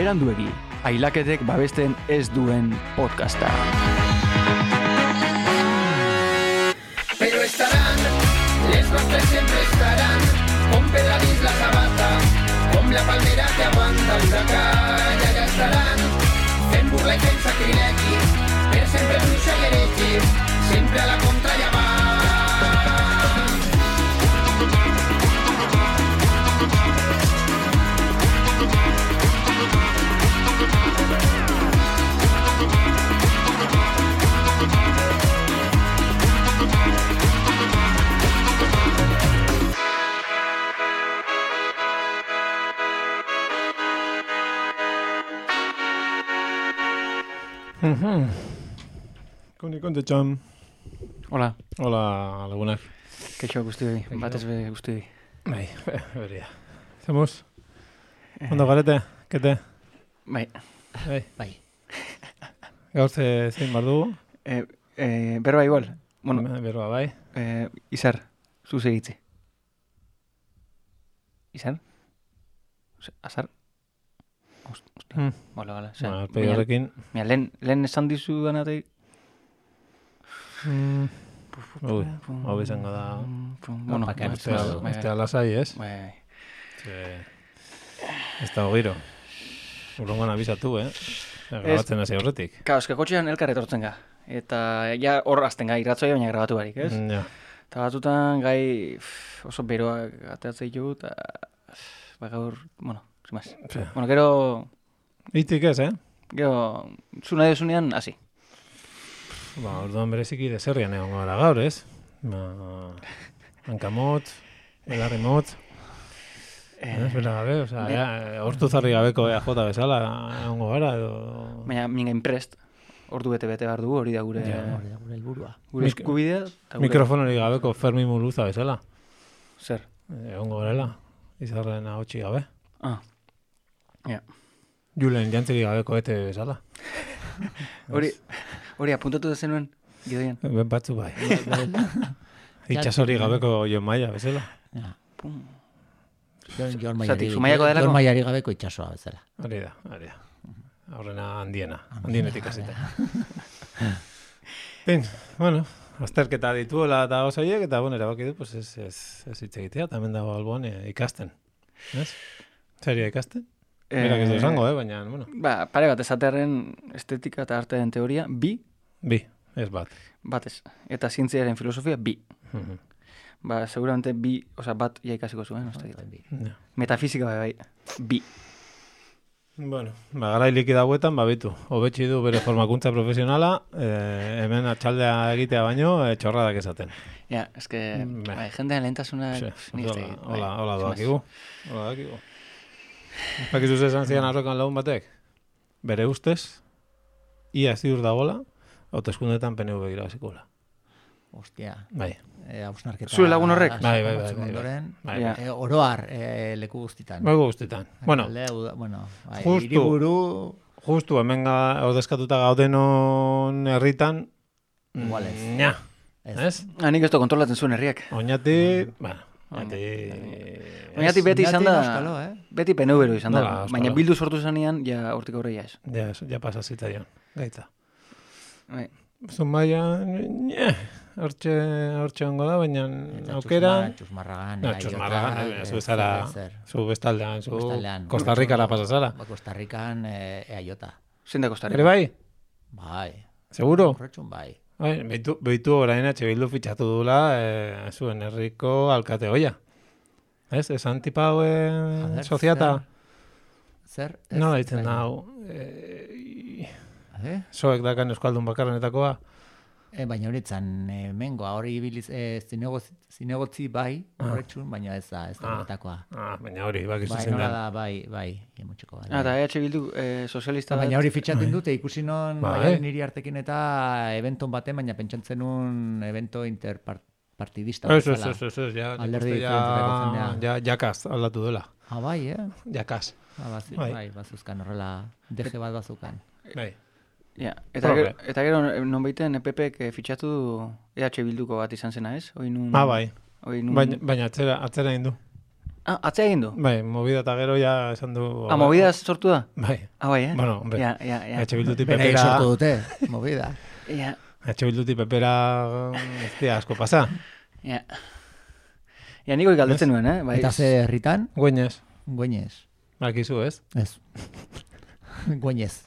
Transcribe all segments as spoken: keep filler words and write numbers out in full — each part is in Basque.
beranduegi, ailaketek babesten ez duen podcasta. Pero estarán, les nostres siempre estarán, con Pedradís la sabata, con la palmera que aguanta el huracán, y allá estarán, fent burla y fent sacrilegi, per sempre bruixa i heretge, sempre a la contra ja van. Mhm. Kuni konte txam. Hola, Hola, lagunak. keixo guztioi, batez be guztioi. Bai, beria. Zemuz? Ondo garete, kete? Bai, Bai. Bai. Gaur ze zein bar dugu? eh, eh, berba igual, bueno, Beroa bai. eh, Izar, zu segitzi. Izar? Ose- Azar? Ost- Ostia, Hmm. bala, bala. Bueno, arpegi horrekin. Mira, lehen, lehen esan dizu danatek... Mm. Ui, hau izango da. Bueno, pakean bai, ustea- bai, Ostea, bai, ostea lasai, ez? bai, bai. Ze... Ez da giro. Urrongoan abizatu, eh? Grabatzen hasi horretik. Kau, eske kotxean elkar etortzen ga. Eta ja hor azten ga, irratzoia baina grabatu barik, ez? Mm, Ja. Eta batutan gai pff, oso beroak ateatzen ditugu, eta ba gaur, bueno, sin más. Ze. Bueno, gero, Itik ez, eh? gero, zu nahi desunean, hasi. Ba, orduan bereziki deserrian egon gara gaur, ez? Ba, hankamot, belarri mot, ez, bera gabe, oza, ne- ja, hortu zarri gabeko E A J bezala egongo gara, edo... Baina mingain prest, ordu bete-bete behar dugu, hori da gure, Ja. Hori da gure helburua. gure Mik- eskubidea. eta gure- Mikrofonori gabeko Fermi Muluza bezala, Zer? egongo garela, izarren ahotsi gabe. Ah, ja. Julen jantzeri gabeko ete bezala. Hori, hori apuntatu da zenuen, gidoian. Ben batzu bai. Itxasori gabeko Jon Maia bezala. Ja. Pum. Jon, Jon Zati, Maiari, Zumaiako delako? Jon Maiari gabeko itxasoa bezala. Hori da, hori da. Aurrena handiena, handienetik hasita. Bin, bueno, azterketa dituela eta osoiek, eta bueno, erabaki du, pues ez, ez, ez hitz egitea, eta hemen dago alboan eh, ikasten. Ez? Zeria ikasten? Berak ez du esango, eh, baina, bueno. Ba, pare bat esatearen estetika eta artearen teoria, bi, Bi, ez bat. batez. Eta zientziaren filosofia, bi. Mhm. Ba, seguramente bi, oza, bat ja ikasiko zuen, no? Ja. Metafizika bai, bai, bi. Bueno, ba, garai likida hauetan, babitu. Hobetsi du bere formakuntza profesionala, eh, hemen atxaldea egitea baino, eh, txorradak esaten. Ja, eske, Mm, bai. bai, jendean lehentasuna... Xe, nik ez hola, dakit, bai, hola, hola sin más. doakigu. Hola doakigu. Bakizu ze esan zian arrokan lagun batek? Bere ustez, ia ziur dagola, hauteskundetan P N V irabazikola. Ostia. Bai. E, hausnarketa... Zure lagun horrek? Bai, bai, bai, batzuk bai, bai. ondoren, Bai, Ja. bai. e, oroar e, leku guztitan. Bago guztetan. Bueno, Alde, uda- bueno, bai, Justu. hiriburu... justu hemen ga, ordezkatuta gaudenon herritan, Igual ez. mm, Nya, Ez. ez? Ah, nik ez du kontrolatzen zuen herriak. Oñati, bueno, oñati... Oñati beti izan da, Euskalo, eh? beti P N V izan da, Nola, baina euskalo. bildu sortu zanean, ja hortik aurreia ez. Ja, ja pasa zitzaion, gaitza. Bai. Zumaia, nye, hortxe, hortxe ongo da, baina Eta aukera... Txusma- Txusmarragan, No, Aiota, txusmarragan, ez, zu zara, ez, zer. zu bestaldean, zu Bestaldean. Costa Ricara pasa zara. Ba, Costa Rican e, eaiota. Zein da Costa Rica? Ere bai? Bai. Seguro? Horretxun bai. Bai, behitu, behitu orain etxe bildu fitxatu dula e, zuen herriko alkate hoia. Ez, esan tipa hau e, Joder, soziata. Zer? Ez, Nola ditzen bai. da hau? E, Eh? Soek dakan euskaldun bakarrenetakoa. E, baina horitzan, e, mengoa, hori ibiliz, e, zinegotzi, zinegotzi bai, horretxun, baina ez da, ez da Ah. horretakoa. Ah, baina hori, bakizu Bai, zein nola den. da, bai, bai, emutxeko. Bai, Ah, eta E H Bildu eh, sozialista baina bat- hori fitxaten dute, ikusi non Bai. bai. niri artekin eta eventon baten, baina pentsatzen nun evento interpartidista. Ez, ez, ez, ez, ez, ja, nik Alderdi uste ja, diferentetako jendea. ja, jakaz aldatu dela. Ah, bai, eh? Jakaz. Ah, bazi, Bai. bai. bazuzkan horrela, D G bat bazukan. Bai. Ja, eta Probe. gero, eta gero non baiten E P Pek eh, fitxatu du E H Bilduko bat izan zena, ez? Hoi nun... Ah, bai. Hoi nun... Baina, baina atzera, atzera indu. Ah, atzea egin du? Bai, movida eta gero ja esan du... Ah, movida sortu da? Bai. Ah, bai, eh? Bueno, hombre. Ja, ja, ja. H Bildutik Beraiek pepera... sortu dute, movida. Ja, H Bildutik pepera ez dira asko pasa. ja. Ja, niko galdetzen nuen, eh? Bai, Eta ze herritan? Güeñez. Güeñez. Bakizu, ez? Ez. Güeñez.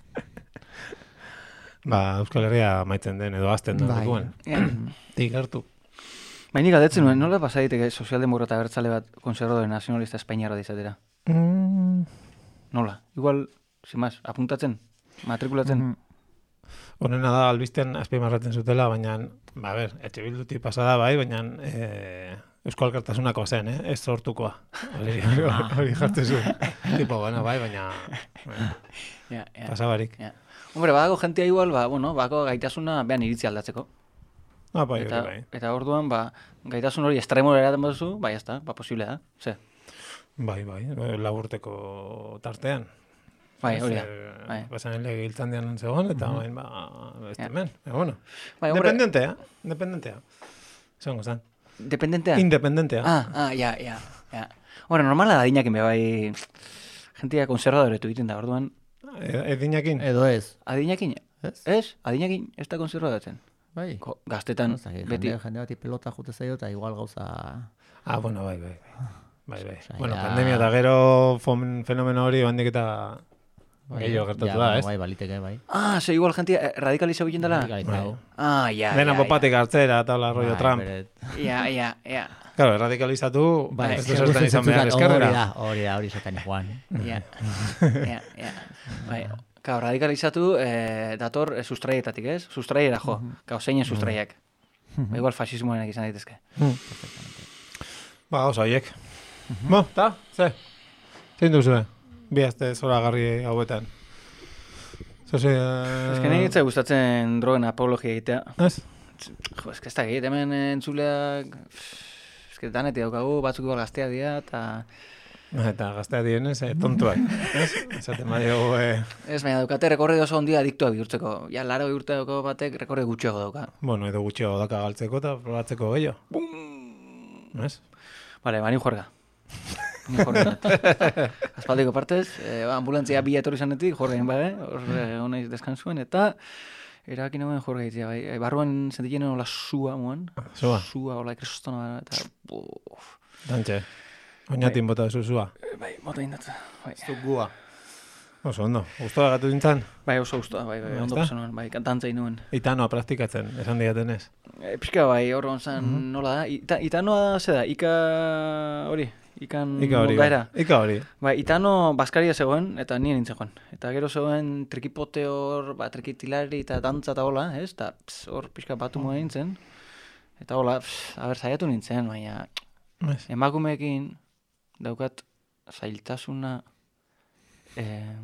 Ba, Euskal Herria maitzen den edo azten den Bai. lekuan. ja. Tik gertu. Bai, nik galdetzen nuen, nola pasa daiteke sozialdemokrata abertzale bat konservadore nazionalista espainiarra dizatera? Mm. Nola? Igual, sin más, apuntatzen, matrikulatzen. Mhm. Honena da, albistean azpimarratzen zutela, baina, ba, a ber, H Bildutik pasada bai, baina eh, Euskal Alkartasunako zen, eh? Ez sortukoa. Hori, hori jartzen zuen. Tipo, bueno, bai, baina bueno, Ja, ja. pasabarik. Ja. Hombre, badago jentea igual, ba, bueno, badago gaitasuna behan iritzi aldatzeko. Ah, bai, Eta, hori bai. eta orduan, ba, gaitasun hori estremora eraten baduzu, bai, ez da, ba, posible da. Ze? Bai, bai, laburteko tartean. Bai, hori da. Zer, Bai. Basan ele giltzandian zegoen, eta Mhm. bain, ba, ez Ja. hemen. Pero bueno, Bai, hombre, dependentea, dependentea. Zango zan. dependentea. Independentea. Ah, ah, ja, ja, ja. Hombre, normala da dinak bai, jentia konservadoretu egiten da, orduan, E- Edinakin. Edo ez. adinakin, Ez? ez? Adinakin ez da konservadoretzen. Bai. Ko- Gaztetan, Ez dakit, beti, jende, jende bati pelota jute zaio eta igual gauza... Ah, bueno, bai, bai. Bai, bai. Osea, Bueno, ja- pandemia eta gero fom- fenomeno hori handik eta Bai, gehiago gertatu ja, da, bueno, ez? Bai, baliteke, bai. ah, ze igual jentia eh, radikalizau egiten dela? Radikalizau. Ah, ja, Dena ja, popatik hartzera eta hola rollo Bai, Trump. bere- ja, ja, ja, Claro, radikalizatu, Bai, ez du eske zertan izan behar Hori eskerrera. da, hori da, hori zetan joan. ja, ja, ja, bai, Kau, radikalizatu, eh, dator eh, sustraietatik, ez? Sustraiera jo, kau, zeinen sustraiak. Ba, igual fasismoenak izan daitezke. Ba, oso haiek. Bo, ta, ze? Zein duzue? Bi azte zoragarri hauetan. Zoze... Ez que nahi itzai gustatzen drogen apologia egitea. Ez? Jo, ez que ez da egit, hemen entzuleak... Ez que daneti daukagu, batzuk igual gaztea dira, eta... Eta gaztea dienez, eh, tontuak. Ez? Esaten badiogu, eh, Ez, baina daukate rekorri oso ondia adiktua bihurtzeko. Ja, laro urte dauko batek rekorri gutxiago dauka. bueno, edo gutxiago daka galtzeko eta probatzeko gehiago. Ez? Vale, ba, ni juerga. Ni juerga. Aspaldiko partez, eh, ba, ambulantzia bi etorri zanetik, juerga egin bade, hor eh, honaiz deskansuen, eta erabaki nagoen juerga egitea, bai. Eh, barruan sentitzen hola sua, moan. Zua, Sua, hola, kristona, eta... Buf. dantxe. Oinatin bota zuzua. Eh, Bai, mota indat. Bai. Gua. Oso ondo. Guztua gatu dintzen? Bai, oso guztua, bai, bai, Ya ondo está. pasa nuen, bai, kantantza inuen. Itanoa praktikatzen, esan diatenez. E, pixka bai, hor onzan, nola da? Ita, itanoa ze da, ika hori, ikan Ika hori. moldaera. Ika hori. Bai, itano baskaria zegoen, eta nien nintzen joan. Eta gero zegoen trikipote hor, ba, trikitilari eta dantza eta hola, ez? Eta pss, hor pixka batu moa nintzen. Eta hola, pss, aber, saiatu nintzen, baina Ez. emakumeekin daukat zailtasuna eh,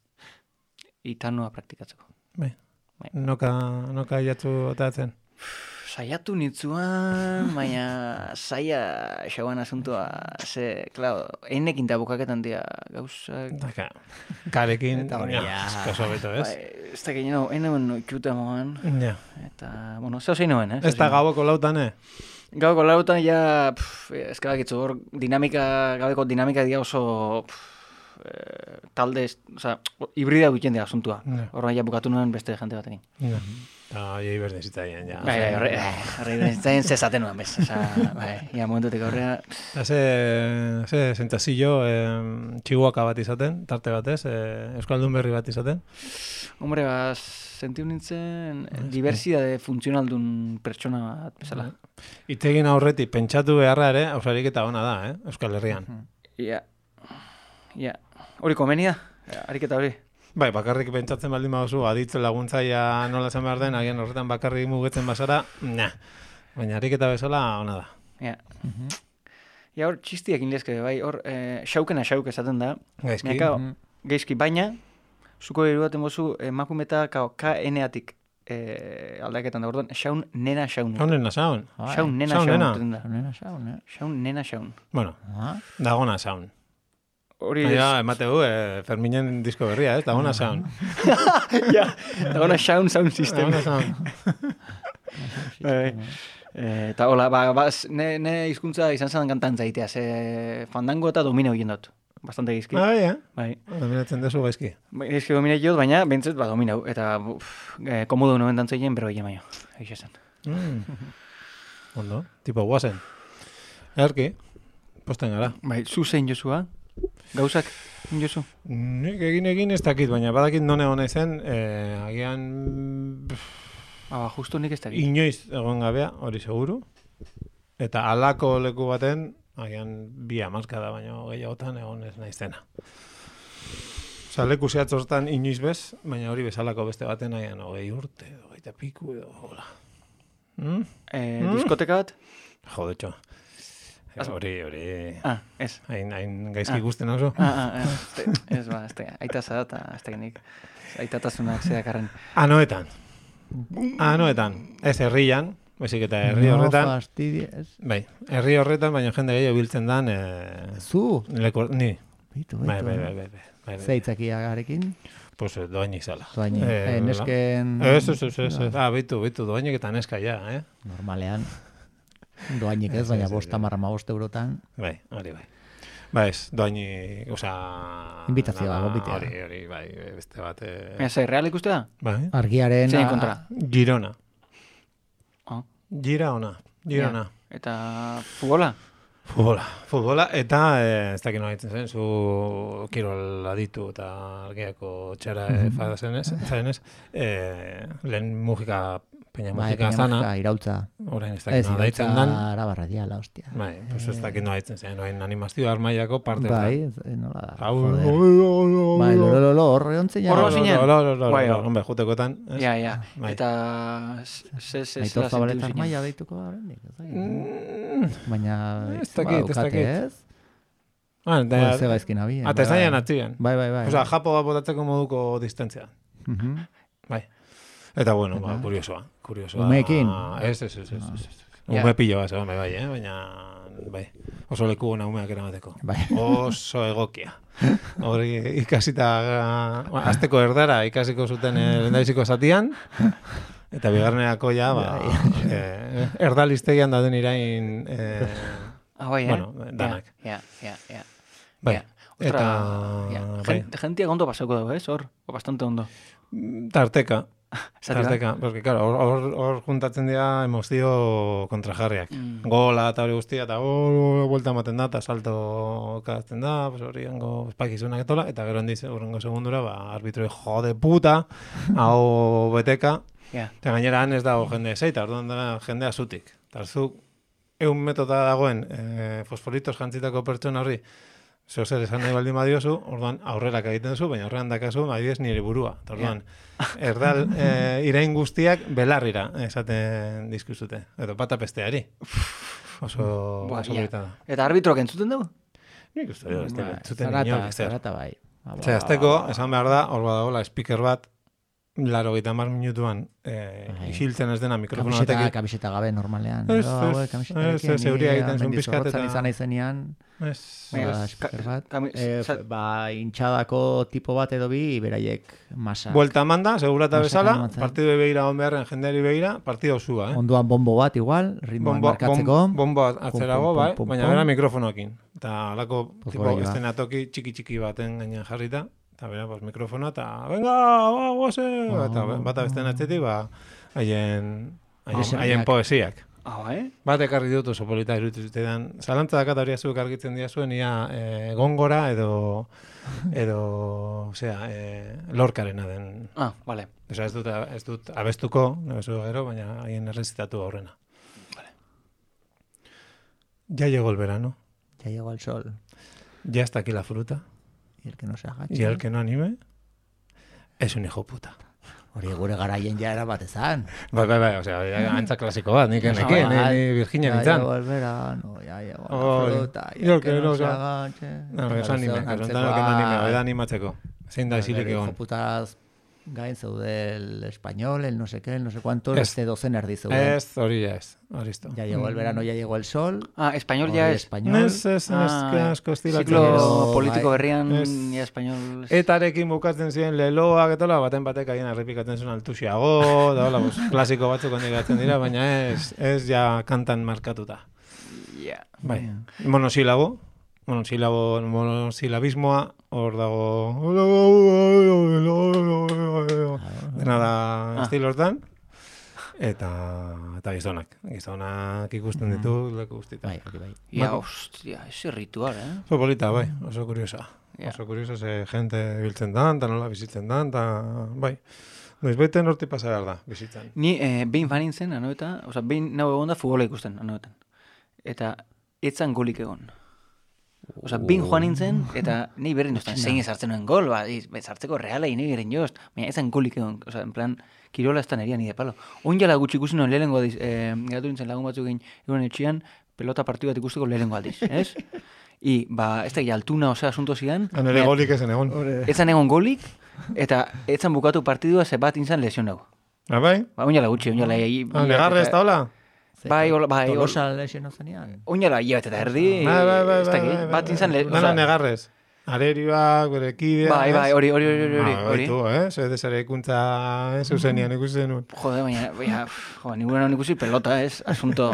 itanoa praktikatzeko. Bai. Bai. Noka, noka jatzu otatzen. Saiatu nitzuan, baina saia xauan asuntua, ze, klaro, einekin eta bukaketan dira gauzak. Daka, karekin, Eta hori, ja, ja. eskaso beto, ez? Bai, ez da ginen, enemen ikuta moan, Ja. eta, bueno, zeo zein noen, eh? Ez da gaboko lautan, eh? Gauko lautan ja, pff, ez kadakitzu, hor dinamika, gabeko dinamika dira oso pff, eh, talde, oza, hibrida egiten dira asuntua. Ja. Horren ja bukatu nuen beste jente batekin. Ja. Eta jai berdin zitzaien, ja. Bai, bai, horre, horre, zain zezaten nuen, bez. Oza, bai, ja, momentutik aurrea, Eta ze, ze sentsazio, eh, txihuaka bat izaten, tarte batez, eh, Euskaldun berri bat izaten. hombre, ba, sentiu nintzen diversidade funtzionaldun pertsona bat bezala. Itegin aurretik pentsatu beharra ere, ausarik eta ona da, eh? Euskal Herrian. Ia, ia, hori komenia, ariketa hori. Bai, bakarrik pentsatzen baldin baduzu, aditz laguntzaia nola zen behar den, agian horretan bakarrik mugetzen bazara, nah. Baina ariketa bezala ona da. Ja. Ja, hor txistiak inlezke, bai, hor eh, xaukena xauk esaten da. Gaizki. Neka, geizki, baina, zuko erudaten bozu, emakumeta kao K N-atik eh, aldaketan da, orduan, xaun nena xaun. Honen nasaun. Xaun nena Xaun xaun. nena. duten da. Nena xaun, eh? Xaun nena xaun. Bueno, Ah, dagona saun. Hori Ja, emateu, eh, Ferminen disko berria, ez? Dagona saun. ja, dagona xaun sound system. Dagona saun. Bai. Eh, eta hola, ba, ba, ne, ne hizkuntza izan zen kantantza itea, ze fandango eta domina hoien dut. Bastante gizki. Ah, ja. Bai. Dominatzen dezu gaizki. Bai, Gizki domina jod, baina bentzet ba dominau. Eta uf, eh, komodo noen dantzaien, bero egin baino. Eixe zen. Mm. Ondo, tipo guazen. Erki, posten gara. Bai, zu zein Josua? Gauzak, Josu? Nik egin egin ez dakit, baina badakit none hona zen, eh, agian pff, Ah, justo nik ez dakit. inoiz egon gabea, hori seguru. Eta alako leku baten, agian bi hamarkada baino gehiagotan egon ez naizena. Osa, leku zehatz hortan inoiz bez, baina hori bezalako beste baten agian hogei urte, hogeita piku edo, hola. Mm? Eh, Mm? diskoteka bat? Jodetxo. Hori, hori... Ah, ez. Hain, hain gaizki Ah. guzten oso. Ah, ah, ez, ez, ez ba, ez da, aita zara eta ez da nik. Aitatasunak zedakarren. Anoetan. Anoetan. Ez herrian, baizik eta herri horretan. No fastidies. Bai, herri horretan, baina jende gehiago biltzen dan... Eh, Zu? leku, ni. Bitu, Bai, bitu. bai, bai, bai. bai, bai. Zeitzakiagarekin. Pues eh, doainik zala. Doainik. Eh, Eh, nesken... Ez, ez, ez, ez, ez. Ah, bitu, bitu, doainik eta neska ja, eh? Normalean. Doainik ez, Ez, baina ez, ez, bost hamar hamabost eurotan. Bai, hori bai. Ba ez, doaini, oza... Inbitazioa, gonbitea. Hori, hori, bai, beste bat... Eh, Ez, real ikuste da? bai, Argiaren... Zein kontra? Girona. Ah. Gira ona, Girona. Ja. Eta futbola? Futbola, futbola, eta eh, ez dakit nola ditzen zen, zu kirol aditu eta argiako txara eh, fada zenez, zenez eh, lehen mugika, peña Bai, mugika peña zana, mugika, irautza. orain ez Ez, dakit nola ditzen dan, irautza arabarra diala, hostia. bai, pues ez dakit nola ditzen zen, orain animazio armaiako parte. Bai, ez, eh, nola da. Hau, joder. Bai, lo, lo, lo, horre ontzen Horro jara. zinen? Bai, hor. Hombre, jutekotan. ez? Ja, ja. Bai. Eta ze ze Aitor zela Zabaleta sentitu zinen? armaia deituko da oraindik, ez dakit. Mm, Baina Ez dakit, ez badaukate, dakit. ez? Ah, Hor da, ze gaizkin abien. eta ez nahian atzian. Bai, bai, bai. Osa, japo bat botatzeko moduko distentzia. Mhm. Bai. Eta bueno, ba, Eta? kuriosoa. Kuriosoa. Umeekin? Ez, ez, ez, ez. ez, ez. Ja. Ume pilo bat, zegoen, bai, bai, eh? baina, bai, oso leku gona umeak eramateko. Bai. Oso egokia. Hori ikasita, uh, azteko erdara ikasiko zuten eh, lehendabiziko zatian, eta bigarrenerako ja, ba, eh, erdalistegian dauden irain, eh, Ah, bai, eh? bueno, danak. Ja, ja, ja. bai. Ja. Ostra, Eta, ja. bai, Gen- Gentiak ondo pasako dugu, ez? Hor, o bastante ondo. tarteka. Zati da? Tarteka, porque claro, hor, hor, hor juntatzen dira emozio kontrajarriak. Mm. Gola eta hori guztia, eta hor buelta ematen da, eta salto kazten da, pues hori hango espakizunak etola, eta gero handiz, horrengo segundura, ba, arbitro jode puta, hau beteka, Ja. eta gainera han ez dago jende zeita, orduan da jendea zutik. Eta zuk, eun metota dagoen e, fosforitos jantzitako pertsona horri, zeo zer esan nahi baldin badiozu, orduan aurrerak egiten zu, baina aurrean dakazu, adibidez nire burua. Eta orduan, erdal e, irain guztiak belarrira esaten dizkizute. Edo pata pesteari. Oso, Buah, oso ja. polita da. Eta arbitroak entzuten dugu? Nik uste dut, ez dut, entzuten Zarata, inork ezer. zarata bai. Ba, ba, Zer, azteko, esan behar da, hor badagoela speaker bat, laro gita mar minutuan, eh, Bai. isiltzen ez dena mikrofona Kamiseta, batekin. kamiseta gabe normalean. Ez, Edo, hauek, ez, kamisetarekin, ez, ez, euria ni egiten zuen hemendik pixkat zorrotzan eta- izan naizenean, Ez, Bai, ba, ez. speaker Ka- bat. kami- Eh, za- ba, intxadako tipo bat edo bi, beraiek masa. Buelta manda, segurata Masaka bezala, ematen. partidu begira on beharren jendeari begira, partidu osua, eh? Onduan bombo bat igual, ritmoan Bombo, markatzeko. bom, bombo atzerago, Pum, pum, bai, pum, baina pum. bera mikrofonoekin. Eta alako, Pues tipo, por ahí va. estenatoki txiki-txiki baten gainean jarrita, eta bera, pues, mikrofona, eta, venga, ba, guaze, Oh. eta bata beste atzetik, ba, haien, haien, Eserriak. haien poesiak. Ah, bai? Bat ekarri dut oso polita iruditu zitedan. Zalantza dakat hori azuk argitzen dira zuen, ia e, gongora edo, edo, osea, e, lorkarena den. Ah, vale. Osea, ez dut, ez dut abestuko, nabezu gero, baina haien errezitatu aurrena. Ya llegó el verano, Ya llegó el sol. ya está aquí la fruta, Y el que no se agacha. y el que no anime es un hijo puta. Hori gure garaien ja era bat ezan. Bai, bai, bai, osea, ya, antza klasiko bat, nik Ah, neke, ni, bai. ni Virginia Ya nintzen. llegó el verano, ya llegó Oh, la fruta. Y yo el que que no no se se- agache. No, Eta eso anime, zeon que antzekoa, que no anime, hori da animatzeko. Zein da isilik Hijo egon. putaz gain zeude el español, el no sé qué, el no sé cuánto, Ez. este dozen erdi zeuden. Ez, hori ez, hori esto. Ya llegó el verano, ya llegó el sol. Ah, español hori ya es. español. Ez, ez, ez, Ah, asko estilatzen. Ziklo Gero, politiko bai. berrian, Ez. ja español... Etarekin bukatzen ziren leloak eta hola, baten batek haien errepikatzen zuen altuxiago, da hola, pues, klasiko batzuk ondik gatzen dira, baina ez, ez ja kantan markatuta. Ja. Bai, monosilabo, monosilabo, monosilabismoa, hor dago... Dena da estilo hortan. Eta, eta gizonak. Gizonak ikusten ditu, leku guztietan. Bai, hori bai. Ja, hostia, ese ritual, eh? Oso polita, bai, oso kuriosa. Ja. Oso kuriosa, ze gente biltzen dan, eta nola bizitzen dan, eta bai. Noiz baiten horti pasa behar da, bizitzen. Ni eh, behin fanintzen, anoeta, oza, behin nago egon da futbola ikusten, anoetan. Eta etzan golik egon. Osa, behin joan nintzen, eta nahi berrin joztan, zein ezartzen nuen gol, ba, ezartzeko reala nahi berrin jozt. Baina etzan golik egon, oza, en plan, kirola ez da neria ni de palo. Oinjala gutxi ikusi nuen lehenengo aldiz, eh, geratu nintzen lagun batzuk egin egun etxian, pelota partidu bat ikusteko lehenengo aldiz, ez? I, ba, ez da, altuna, osea, asunto zidan. Nere golik ezen egon. Etzan egon golik, eta etzan bukatu partidua ze bat inzan lesionau. Ah, bai? Ba, oinjala gutxi, oinjala... Ah, negarre ez da hola? Bai, hola, bai, hola. Tolosa lexeno zenean. Oinala hilabete eta erdi, Bai, bai, bai, ez bai, dakit, bai, bat inzan... le- Dana osea, negarrez. Arerioak, bere kidea... Bai, bai, hori, hori, hori, hori, Ah, hori. baitu, eh? Zede zare ikuntza zuzenian ikusi zenuen. Jode, baina, baina, jo, ninguna non ikusi pelota, ez, asunto...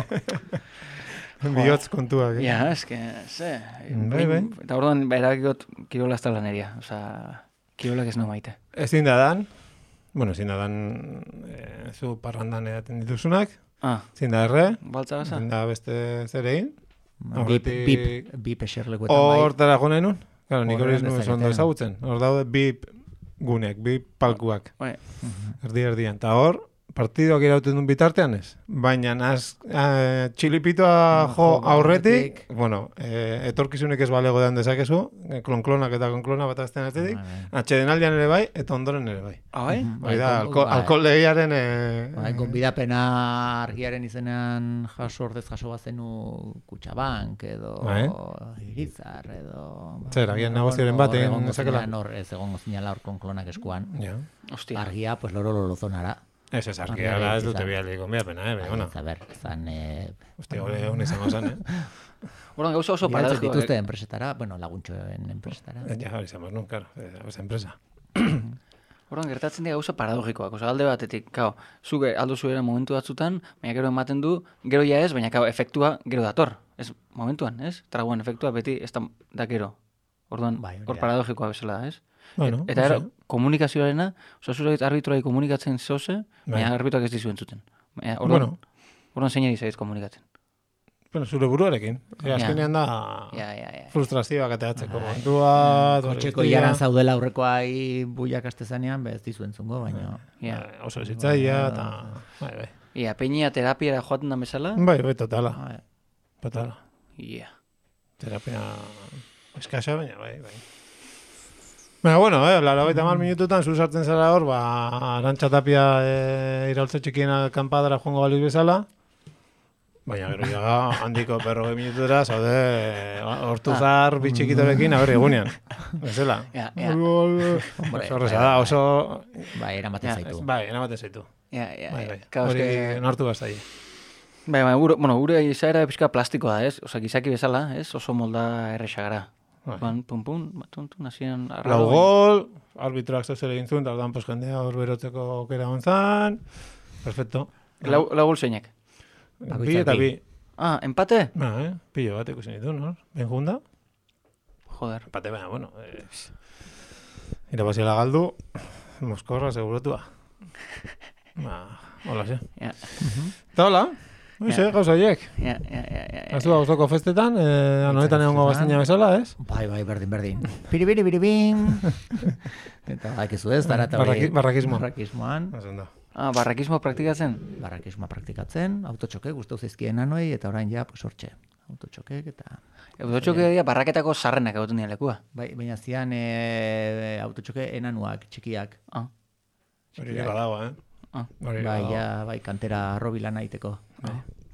Bihotz kontuak, eh? Ja, ez que, ze... Bai, bai. Eta orduan, ba, erabakikot kirola ez da laneria, osea, kirolak ez no maite. Ezin da dan, bueno, ezin da dan eh, zu parrandan edaten dituzunak, Ah, ezin da erre, baltza gaza? ezin da beste zer egin. Bip, Aurretik- bip, bip eserlekuetan bai. Hortara jonenun, claro, nik hori ez Horren nuen dezaketen. ondo ezagutzen. Hor daude bip gunek, bip palkuak, Bai, erdi erdian. Ta hor, partidoak irauten duen bitartean ez. Baina az, eh, txilipitoa jo jo aurretik, aurretik. bueno, eh, etorkizunek ez balego dan dezakezu, eh, klonklonak eta klonklona bat azten atetik, Bai, bai. atxedenaldian ere bai, eta ondoren ere bai. ah, bai? Bai da, Bai, alko, bai. alkohol legiaren... Eh, Bai, gonbidapena argiaren izenean jaso ordez jaso bazenu Kutxabank edo Bai. Irizar edo... Zer, agian Egon- negozioaren hor baten egongo nezakela. zinean Hor ez egongo zinala hor klonak eskuan. ja. Hostia. Argia, pues loro loro zonara. Ez ez argi, Argiaren ara ez dute izan. bialik onbiapena, eh? Baina, bueno, A ber, zan... Eh, hostia, hori hon izango zen, eh? Orduan gauza oso bidaltzen paradojikoa. dituzte enpresetara, bueno, laguntxoen enpresetara. Ja, hori izango nun, claro, esa empresa. Orduan gertatzen dira gauza paradojikoak, oza, alde batetik, kao, zuk aldo zuera momentu batzutan, baina gero ematen du, gero ja ez, baina kao, efektua gero dator, ez, momentuan, ez? Traguan efektua beti ez da, da gero. Orduan, Bai, hori hor da. paradojikoa bezala da, ez? Bueno, Eta no era, sé. komunikazioarena, oza, zure arbitroai komunikatzen zoze, Bai. baina arbitroak ez dizu entzuten. Baina, orduan, Bueno. orduan zein zaiz komunikatzen. Bueno, zure buruarekin. E, azkenean da Ja, ja, ja. frustrazioak ateatzeko Bai. kontua. Kotxeko dorestia. iaran zaudela aurrekoai buiak astezanean, bez dizu entzungo, baina... Ja. Bai, oso zitzaia, eta... Bai, bai. Ia, peinia terapiara joaten da bezala, Bai, bai, totala. Bai. Totala. ia. Terapia eskasa, baina, bai, bai. Baina, bueno, eh, laro gaita mar minututan, zu sartzen zara hor, ba, Arantxa Tapia e, iraultze txikiena kanpadara joango baliz bezala, baina gero ja handiko berrogei minutura, zaude e, hortuzar bitxikitorekin, a ber, egunean. Bezala. Ja, ja. Hombre, Oso bai, horreza da, bai. oso... Bai, eramaten Ja, zaitu. Bai, eramaten zaitu. Ja, ja, Bai, ja. bai. Kao, Hori eske- nortu bastai. Bai, bai, gure, bueno, gure izaera pixka plastikoa da, ez? Osa, gizaki bezala, ez? Oso molda erresa gara. Bai. Ban, pum, pum, tun, tun, hasieran Lau arraro. gol, arbitroak zeu egin zuen, eta ordan pues jendea hor berotzeko aukera gontzan. Perfecto. Lau, lau gol zeinek. Bi eta bi. Ah, empate? Ba, eh? Pillo bat ikusi ditu, no? Ben junda. Joder. Empate, baina, bueno. Eh, Irabaziela galdu, Moskorra seguratua. Ba, hola, ze. Ja, Eta hola, hoxe, Ja. gauza horiek. ja, ja, ja, ja, Ez du gauzoko festetan, eh, anoetan egongo festetan. bazina bezala, ez? Bai, bai, berdin, berdin. Piribiri, biribin. Eta bakizu ez, dara eta Barraki- barrakismo. Barrakismoan. Oso ondo. Ah, barrakismo praktikatzen? Barrakismoa praktikatzen, autotxoke, guztau zaizkien anoi, eta orain ja, pues hortxe. Autotxokek eta... Eudotxoke dira barraketako sarrenak egoten dira lekua. Bai, baina zian e, autotxoke enanuak, txikiak. Ah, Hori ere badago, eh? ah, Hori Bai, badago. ja, bai, kantera robilan aiteko. ja.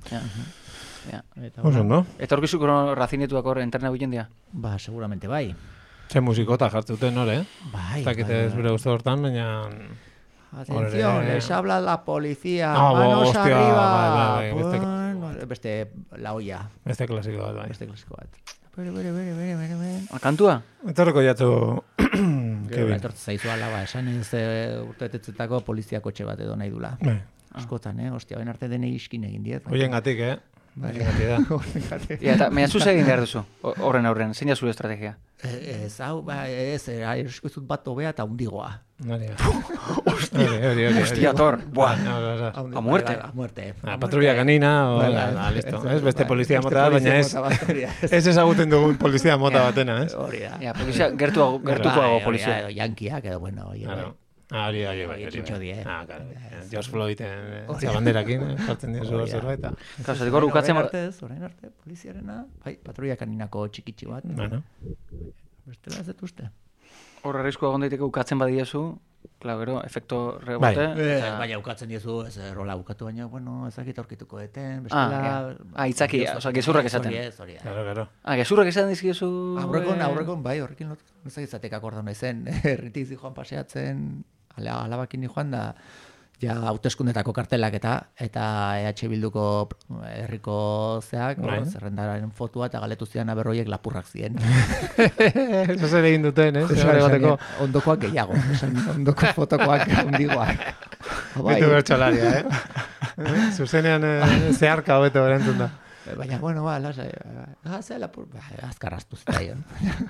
Ja. Eta, Oso bueno, ondo. Etorkizuko razinetuak hor internet egiten dira? ba, seguramente bai. Ze musikota jartzuten hore, eh? Bai, Ez dakite bai, ez bere guztu hortan, baina... Atención, Ore. les habla la policía, Ah, bo, manos hostia, arriba. bai, bai, bai, beste- Bueno, beste la olla, Beste klasiko bat, bai. beste klasiko bat. Bere, bere, bere, bere, bere, bere. Kantua? Etorreko jatu, Gero Kevin. etortzen zaizu alaba, esan ez e, urtetetzetako poliziako etxe bat edo nahi dula. Bai. Askotan, eh? Ostia, ben arte denei iskin egin diet. Hoien gatik, eh? Bai. Hoien gatik da. Ja, eta mea zuz egin behar duzu, ho- horren aurrean, zein da zure estrategia? Ez, hau, ba, ez, era, erosko bat hobea eta hundigoa. Hori, hori, hori, hori. Hostia, Tor, buah. No, no, no. Hundi- A muerte. A muerte. Ah, patrulla kanina, o, Bai, da, bai. da, listo. Ez, Ez beste bai, polizia beste mota, baina polizia ez, mota bat, hori da. ez ezaguten dugun polizia mota batena, ez? Hori da. Ja, polizia gertuago, gertukoago Bai, polizia. hori da, edo yankiak edo, bueno, oie, bai. Claro. Ah, hori, hori, bai, Hori hori, txintxo bai. die. Ah, claro. George Floyden, eh, Hori. txabanderakin, eh, jartzen diozu Hori da. zerbait. eta- Claro, zatik hor ukatzen... Orain arte, ez, orain arte, poliziarena, bai, patrulla kaninako txikitsi bat. Bueno, Bestela ez dut uste. Hor arriskua egon daiteke ukatzen badiezu, claro, gero, efekto rebote. Bai. Eh, eta- baina ukatzen diezu, ez rola ukatu baina, bueno, ezakit aurkituko deten, Ah, bestela... ja. Ah, itzaki, osea, gezurrak esaten. Hori ez, hori da. claro, claro. Ah, gezurrak esan dizkiozu... Aurrekon, eh, aurrekon, bai, horrekin lot, ezagizatek akordau nahi zen, herritik zi joan paseatzen, ala, alabakin ni joan da, ja, hauteskundetako kartelak eta eta E H Bilduko herriko zeak, Bai. hor, zerrendaren fotua eta galetu zidan aberroiek lapurrak ziren. Eso zer egin duten, ez? Gare bateko. Ondokoak gehiago, esan, ondoko fotokoak ondigoak. Bai, Bitu bertxolaria, eh? Eh, Zuzenean eh, zeharka hobeto erantzun da. baina, bueno, ba, lasai, ah, zea lapur, ba, azkarraztu zitaion.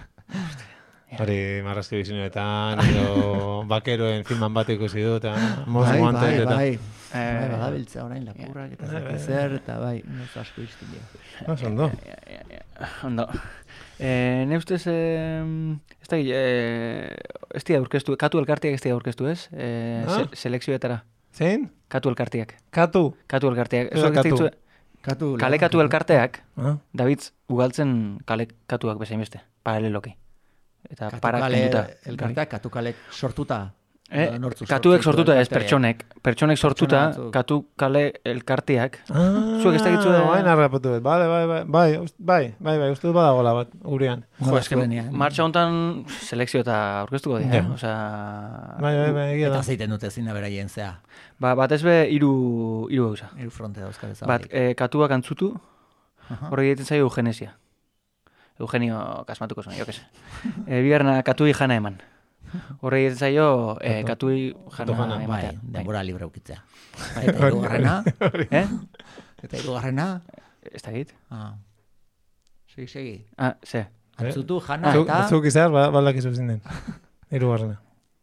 Hori marrazki bizinoetan, edo bakeroen filman bat ikusi dut, eta mos Bai, guantes, bai, eta... bai. Eh, Bai, badabiltza orain lapurrak eta zaki zer, eta bai, noz asko izten dira. Ah, ondo. Ondo. Eh, ne ustez, eh, ez da, eh, ez dira aurkeztu, katu elkartiak ez dira aurkeztu, ez? Eh, Ah? se, selekzioetara, Zein? katu elkartiak. Katu. Katu elkartiak. Zer da Zuek ez katu? dituzue- Katu, Kale katu elkarteak, Ah? David, ugaltzen kale katuak bezain beste, paraleloki. Eta para Katukale kenduta. elkarteak, katukalek sortuta. Eh, edo nortzuk katuek sortu sortuta ez, elkarteak. pertsonek. Pertsonek sortuta, Pertsona batzuk. katu kale elkarteak. Ah, Zuek ez dakizue- Baina harrapatu bet. Bai, bai, bai, bai, ust- bai, bai, bai, uste dut badagola bat, gurean. Jo, eske, zuenean. martxa hontan selekzio eta aurkeztuko dira, Ja. eh? Osea, Bai, bai, bai, egia Eta da. zeiten dute zina beraien zea. ba, bat ez be, iru, iru gauza. Hiru fronte dauzkat ez Bat, eh, katuak antzutu, horri egiten zaio eugenesia. Eugenio kasmatuko zuen, jo, kese. E, bigarrena katui jana eman. Horri egiten zaio eh, katui Katu jana jana, Bai, ematea. Bai. denbora libre ukitzea. Eta hirugarrena, Eh? eta hirugarrena, Ez da egit? ah. Segi, segi. Ah, ze. Antzutu, jana Zu- eta... Zuk izar, ba- baldakizu zein den. Hirugarrena.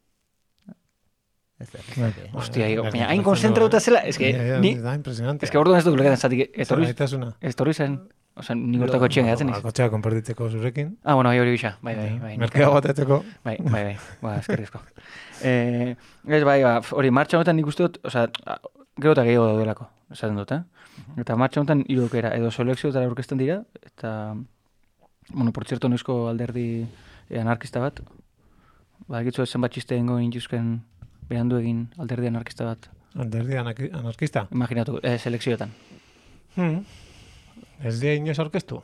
Ez da, ez Bai. da. Hostia, Bai, jo, bai, baina bai, hain bai, konzentrauta bai. zela, ez que, Ja, ja, ni, Da, impresionante. ez que orduan ez dut ulertzen, zatik, etorri, Zergaitasuna. etorri zen, oza, nik hortako etxean gehatzen Ba, niz. Kotxea konpartitzeko zurekin. Ah, bueno, bai hori bisa, bai, bai, bai. Merkea batetzeko. Bai, bai, bai, ba, eskerrizko. Eh, ez, bai, ba, hori, martxa honetan nik uste dut, oza, gero eta gehiago daudelako, esaten dut, eh? Eta martxa honetan hiru aukera, edo selekzioetara aurkezten dira, eta, bueno, por cierto, noizko alderdi eh, anarkista bat, ba, egitzu zenbat txiste ingo injuzken berandu egin alderdi anarkista bat, Alderdi anarki- anarkista. imaginatu, eh, selekzioetan. Hmm. Ez dia inoz aurkeztu.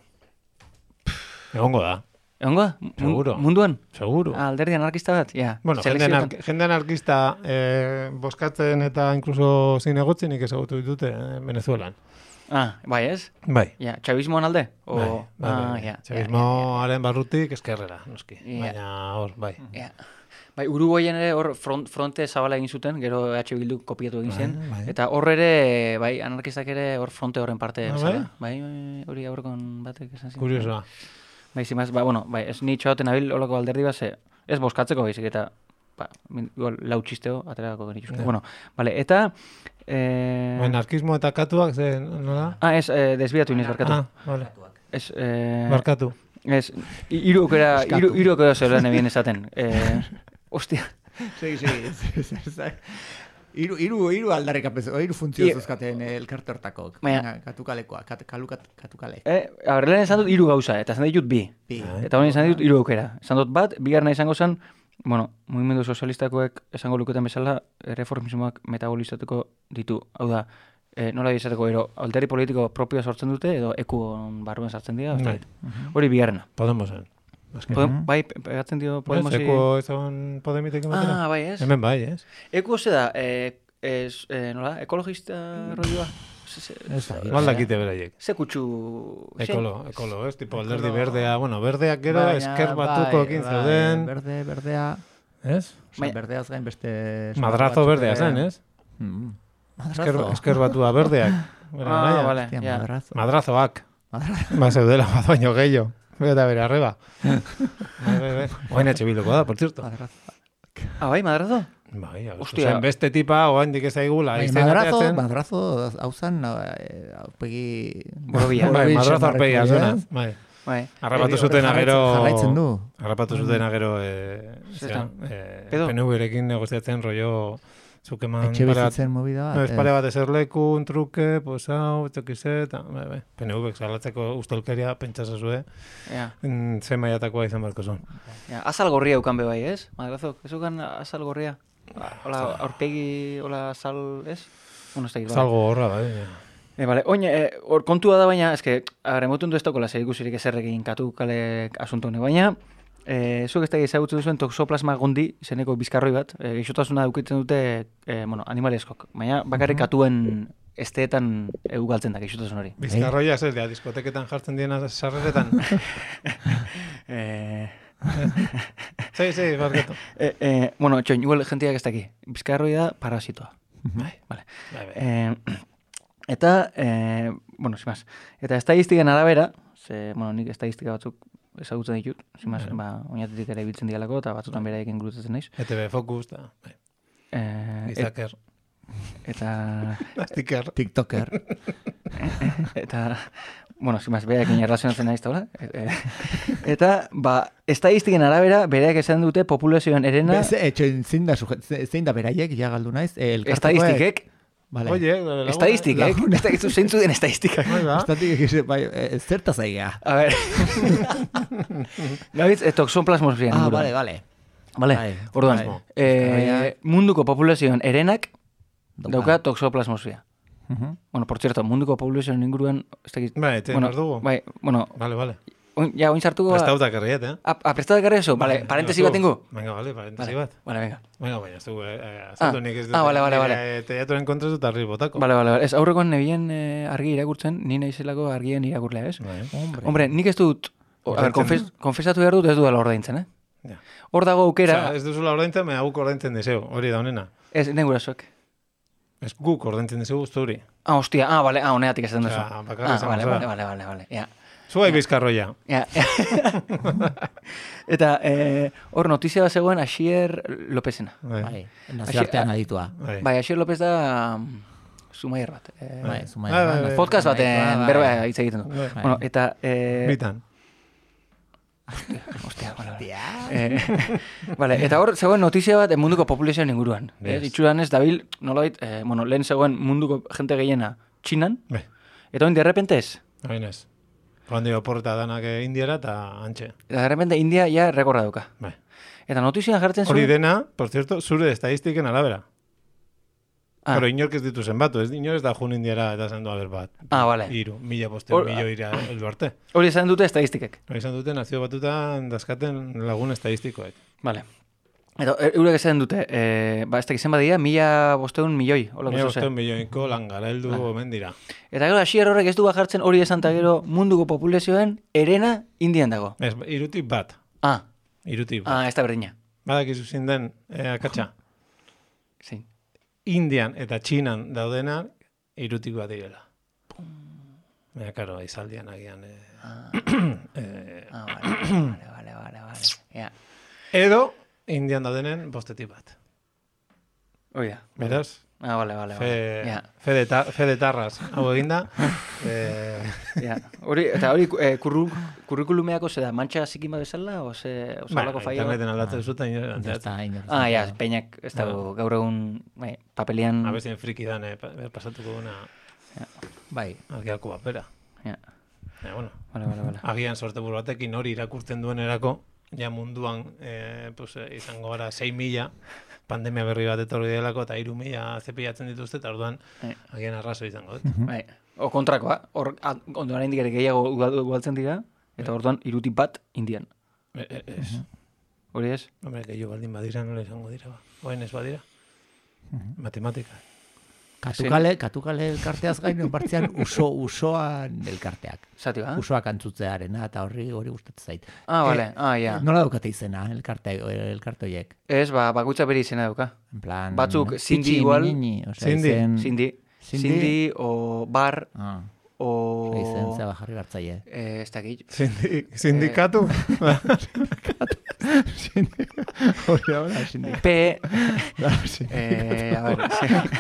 Egongo da, Egongo da? Mun- Seguro. Munduan? seguro. Ah, alderdi anarkista bat, ja. Bueno, jende, selekzioetan. anar, jende anarkista eh, boskatzen eta inkluso zinegotzen ikezagutu ditute eh, Venezuelan. Ah, bai ez? Bai. Ja, txabismoan alde? O... Bai, bai, bai, ah, bai. ja, ja, Txabismoaren barrutik eskerrera, noski. Ja. Baina hor, bai. ja, ja. Bai, Uruguayen ere hor front, fronte zabala egin zuten, gero E H Bildu kopiatu egin zen. Bai, bai. Eta hor ere, bai, anarkistak ere hor fronte horren parte Ah, bezala. Bai, bai, hori aurrekon batek esan zin. Kuriosoa. Bai, zimaz, ba, bueno, bai, ez ni txoaten abil holako alderdi bat, ze, ez boskatzeko baizik, eta, ba, min- igual, lau txisteo aterako genituzko. Ja. Bueno, vale, eta... Eh... Bai, anarkismo eta katuak, ze, nola? Ah, ez, eh, desbiatu iniz, barkatu. Ah, vale. Ez, eh... Barkatu. Ez, hi- hiru aukera, Eskatu. hiru hiru aukera zeuden ebien esaten. Eh, ostia. Segi, segi. Iru, iru, iru aldarrikapezu, iru funtzio I- zuzkaten elkarte hortakok. Baina- Katukalekoa, kat, kalukat, katukale. Eh, aurrelen esan dut hiru gauza, eta esan ditut bi. Bi. Bai. Eta hori esan ditut hiru aukera. Esan dut bat, bigarna izango zen, bueno, mugimendu sozialistakoek esango luketen bezala, reformismoak metabolizatuko ditu. Hau da, eh, nola izateko, ero, alderdi politiko propioa sortzen dute, edo eku barruan sartzen dira. ez Bai. dakit. Hori bigarna. Podemosen. Podem, bai, pegatzen dio Podemosi. Eko ezan Podemitek ematera? Ah, bai, ez? Hemen bai, ez? Eko ze da, eh, ez, eh, nola, ekologista rolloa? Ez da, Maldakite beraiek. Ze kutsu... Ekolo, ekolo, ez? Tipo alderdi berdea, bueno, berdeak gero Baina, esker batuko bai, ekin bai, zeuden. Berde, berdea... Ez? Osa, Baina- berdeaz gain beste... Madrazo berdea zen, ez? Mm. Esker, Madrazo. esker batua berdeak. Bera, Ah, naia. vale, Hostia, ja. madrazo. Madrazoak. Madrazo. Ba, zeudela, bat baino gehiago. Bera eta bere arreba. Bai, bai, bai. Oain etxe bilduko da, por cierto. Madrazo. Ah, bai, madrazo? Bai, hau Hostia. zen beste tipa, oain dik ezaigula. Bai, izen madrazo, ateatzen. madrazo, hau zen, eh, aurpegi... Borobila. Bai, Borobil madrazo arpegia xamarrekoa, zena. ez? Bai. Bai. Harrapatu Hori zuten jarraitzen- agero... jarraitzen du. Harrapatu zuten agero... Eh, Zetan? zera, eh, Pedo? P N V-rekin negoziatzen rollo... Zuk eman Etxe pare bat- bizitzen movida No, bat. ez pare bat eserlekun, truke, pues hau, etxokize, eta, bai, bai. P N V salatzeko ustelkeria, pentsazazue, Ja, mm, zen maiatakoa izan barko zuen. ja. Azal gorria ukan be bai, ez? Madrazok, ez ukan azal gorria? Hola, aurpegi, hola, azal, ez? Bueno, ez da, Salgo horra, bai. ja. E, vale, oin, e, or, kontua da baina, eske, aremotu du ez dakola zer ikusirik ezerrekin katu kale asunto hone, baina, e, zuek ez da ezagutzen duzuen toxoplasma gondi izeneko bizkarroi bat, e, geixotasuna edukitzen dute, e, bueno, animalieskok, baina bakarrik katuen esteetan eugaltzen da geixotasun hori. Bizkarroia zer, da, diskoteketan jartzen diena sarreretan. e, Sí, sí, barketo. e, e, bueno, txoin, igual jentiak ez daki, bizkarroi da parasitoa. Bai, Vale. bai, bai. E, eta, e, bueno, sin más, eta estadistiken arabera, ze, bueno, nik estadistika batzuk ezagutzen ditut, sin más, ba, oinatetik ere ibiltzen dialako, eta batzutan beraiekin gurutzatzen naiz. E T V Focus, eta, bai. E, et, Izaker. eta, Sticker. TikToker. eta, bueno, sin más, beraiekin erlazionatzen naiz, eta, hola? E, e, eta, ba, estadistiken arabera, bereak esan dute populazioen erena, Bez, etxe, zein da, suje- ze- zein da beraiek, ja galdu naiz? Eh, elkartekoek? estadistikek, Vale. Oye, laguna- estadistikek, laguna. ez dakizu zeintzu den estadistikak. Bai, ba. Estatik egize, bai, eh, zerta zaigea. A ver, gabitz, e, toxoplasmosian Ah, inguruan. vale, vale. Vale, Bai, orduan, bai. eh, munduko populazioen erenak Dauka. dauka toxoplasmosia. Mhm. Bueno, por cierto, munduko populazioen inguruan, ez dakit, Bai, te bueno, behar dugu. bai, bueno, Vale, vale. oin, ja, oin sartuko... Prestautak herriet, eh? A, a prestatu ekarri eso? Vale, parentesi bat ingo? Venga, vale, parentesi Vale, bat. vale, venga. Venga, baina, ez dugu, eh, eh, azaldu Ah, nik ez ah, vale, vale, vale. nire teiaturen kontra dut arri botako. Vale, vale, vale. Ez aurrekoan nebien eh, argi irakurtzen, ni naizelako argien irakurlea, ez? Bai. Hombre. Hombre, nik ez dut, a ver, Ordaintzen konfes, konfesatu behar dut ez dudala ordaintzen, eh? Ja. Hor dago aukera, Osea, ez duzula ordaintzen, me guk ordaintzen deseu, hori da honena. ez, den gurasoak. Ez guk ordaintzen deseu zuri. Ah, hostia, ah, vale, ah, honeatik esaten duzu. Osea, bakarrik Ah, esan vale, bezala. vale, vale, vale, vale, ja. Zuai bizkarroia. Ja. Eta eh, hor notizia bat zegoen Asier Lopezena. Bai. Bai, nazioartean aditua. Bai. Bai, Asier Lopez da mm, Zumaier bat. Eh, Bai, zumai. Bai, bai, bai. podcast baten Bai. berba hitz egiten du. Bai. Bueno, eta... Eh, Bitan. Hostia, vale, vale. Eh, vale, eta hor zegoen notizia bat eh, munduko populazioen inguruan. Yes. Eh, itxuran ez dabil, nolabait, eh, bueno, lehen zegoen munduko jente gehiena Txinan, Bai. eta oin derrepente ez. Hain ez. Handi oporreta danak eh, indiara eta antxe. Eta derrepente India ja rekorda duka. Bai. Eta notizian jartzen Hori zuen... dena, por cierto, zure estadistiken arabera. Ah, Pero inork ez ditu zenbatu, ez inor ez da jun indiara eta zendu aber bat. ah, vale. Iru, mila poste, Hor- milio ira heldu arte. Hori esan dute estadistikek. Hori izan dute nazio batutan dazkaten lagun estadistikoek. Vale. Eta e, eurek esan dute, e, ba, ez da izan badia, mila bosteun milioi. Olako Mila zeuze. bosteun milioiko langara heldu omen dira. Eta gero, Asier horrek ez du bajartzen hori esan eta gero munduko populazioen erena Indian dago. Ez, irutik bat. Ah, Irutik bat. ah, ez da berdina. Badakizu zein den, eh, akatsa. Zein. Indian eta Txinan daudenak irutik bat direla. Baina, karo, izaldian agian. Eh, eh, Ah, vale, vale, vale, vale, vale. Ja, edo, Indian daudenen bostetik bat. hori da. Beraz, Ah, vale, vale, fe, vale. Ja, fe, de ta, fe de tarras hau eginda. eh, ja. Hori, eta hori eh, kurru, kurrikulumeako ze da, mantxa zikin bat bezala, o ze, o Bueno, zelako faio? interneten aldatzen zuten, Ja ja, está, inor. Ah, ja, peinak, ez dago, gaur egun, bai, papelian... abestien friki dan, eh, pa- pasatuko duna Bai. argiako bapera. Ja, Ja, bueno, vale, vale, vale. agian sorte buru batekin hori irakurtzen duen erako, ja munduan eh, pues, eh, izango gara sei mila, pandemia berri bat etorri delako, eta hiru mila zepilatzen dituzte, eta orduan Eh. agian arrazo izango dut. Bai. O kontrakoa, hor, a- ondoan indik ere gehiago ugal- ugaltzen dira, eta orduan irutik bat Indian. E, e, ez. Hori ez? Hombre, gehiago baldin badira nola izango dira. Ba. Oain ez badira. Matematika. Katukale, katukale elkarteaz gain, partzian uso, usoan elkarteak. Zati ba? Usoak antzutzearena, eta horri hori gustatzen zait. Ah, bale, ah, ja. Nola daukate izena, elkarte, elkarte horiek? Ez, ba, bakutza beri izena dauka. En plan... Batzuk, Cindy Pitxi, igual. Minini, osea, Cindy. izen- Cindy. Cindy. Cindy, o Bar, Ah, o... izen zeba jarri bartzaile. Eh, ez dakit. Sindi, sindikatu. Hori ahora, Cindy. P... eh, a ver...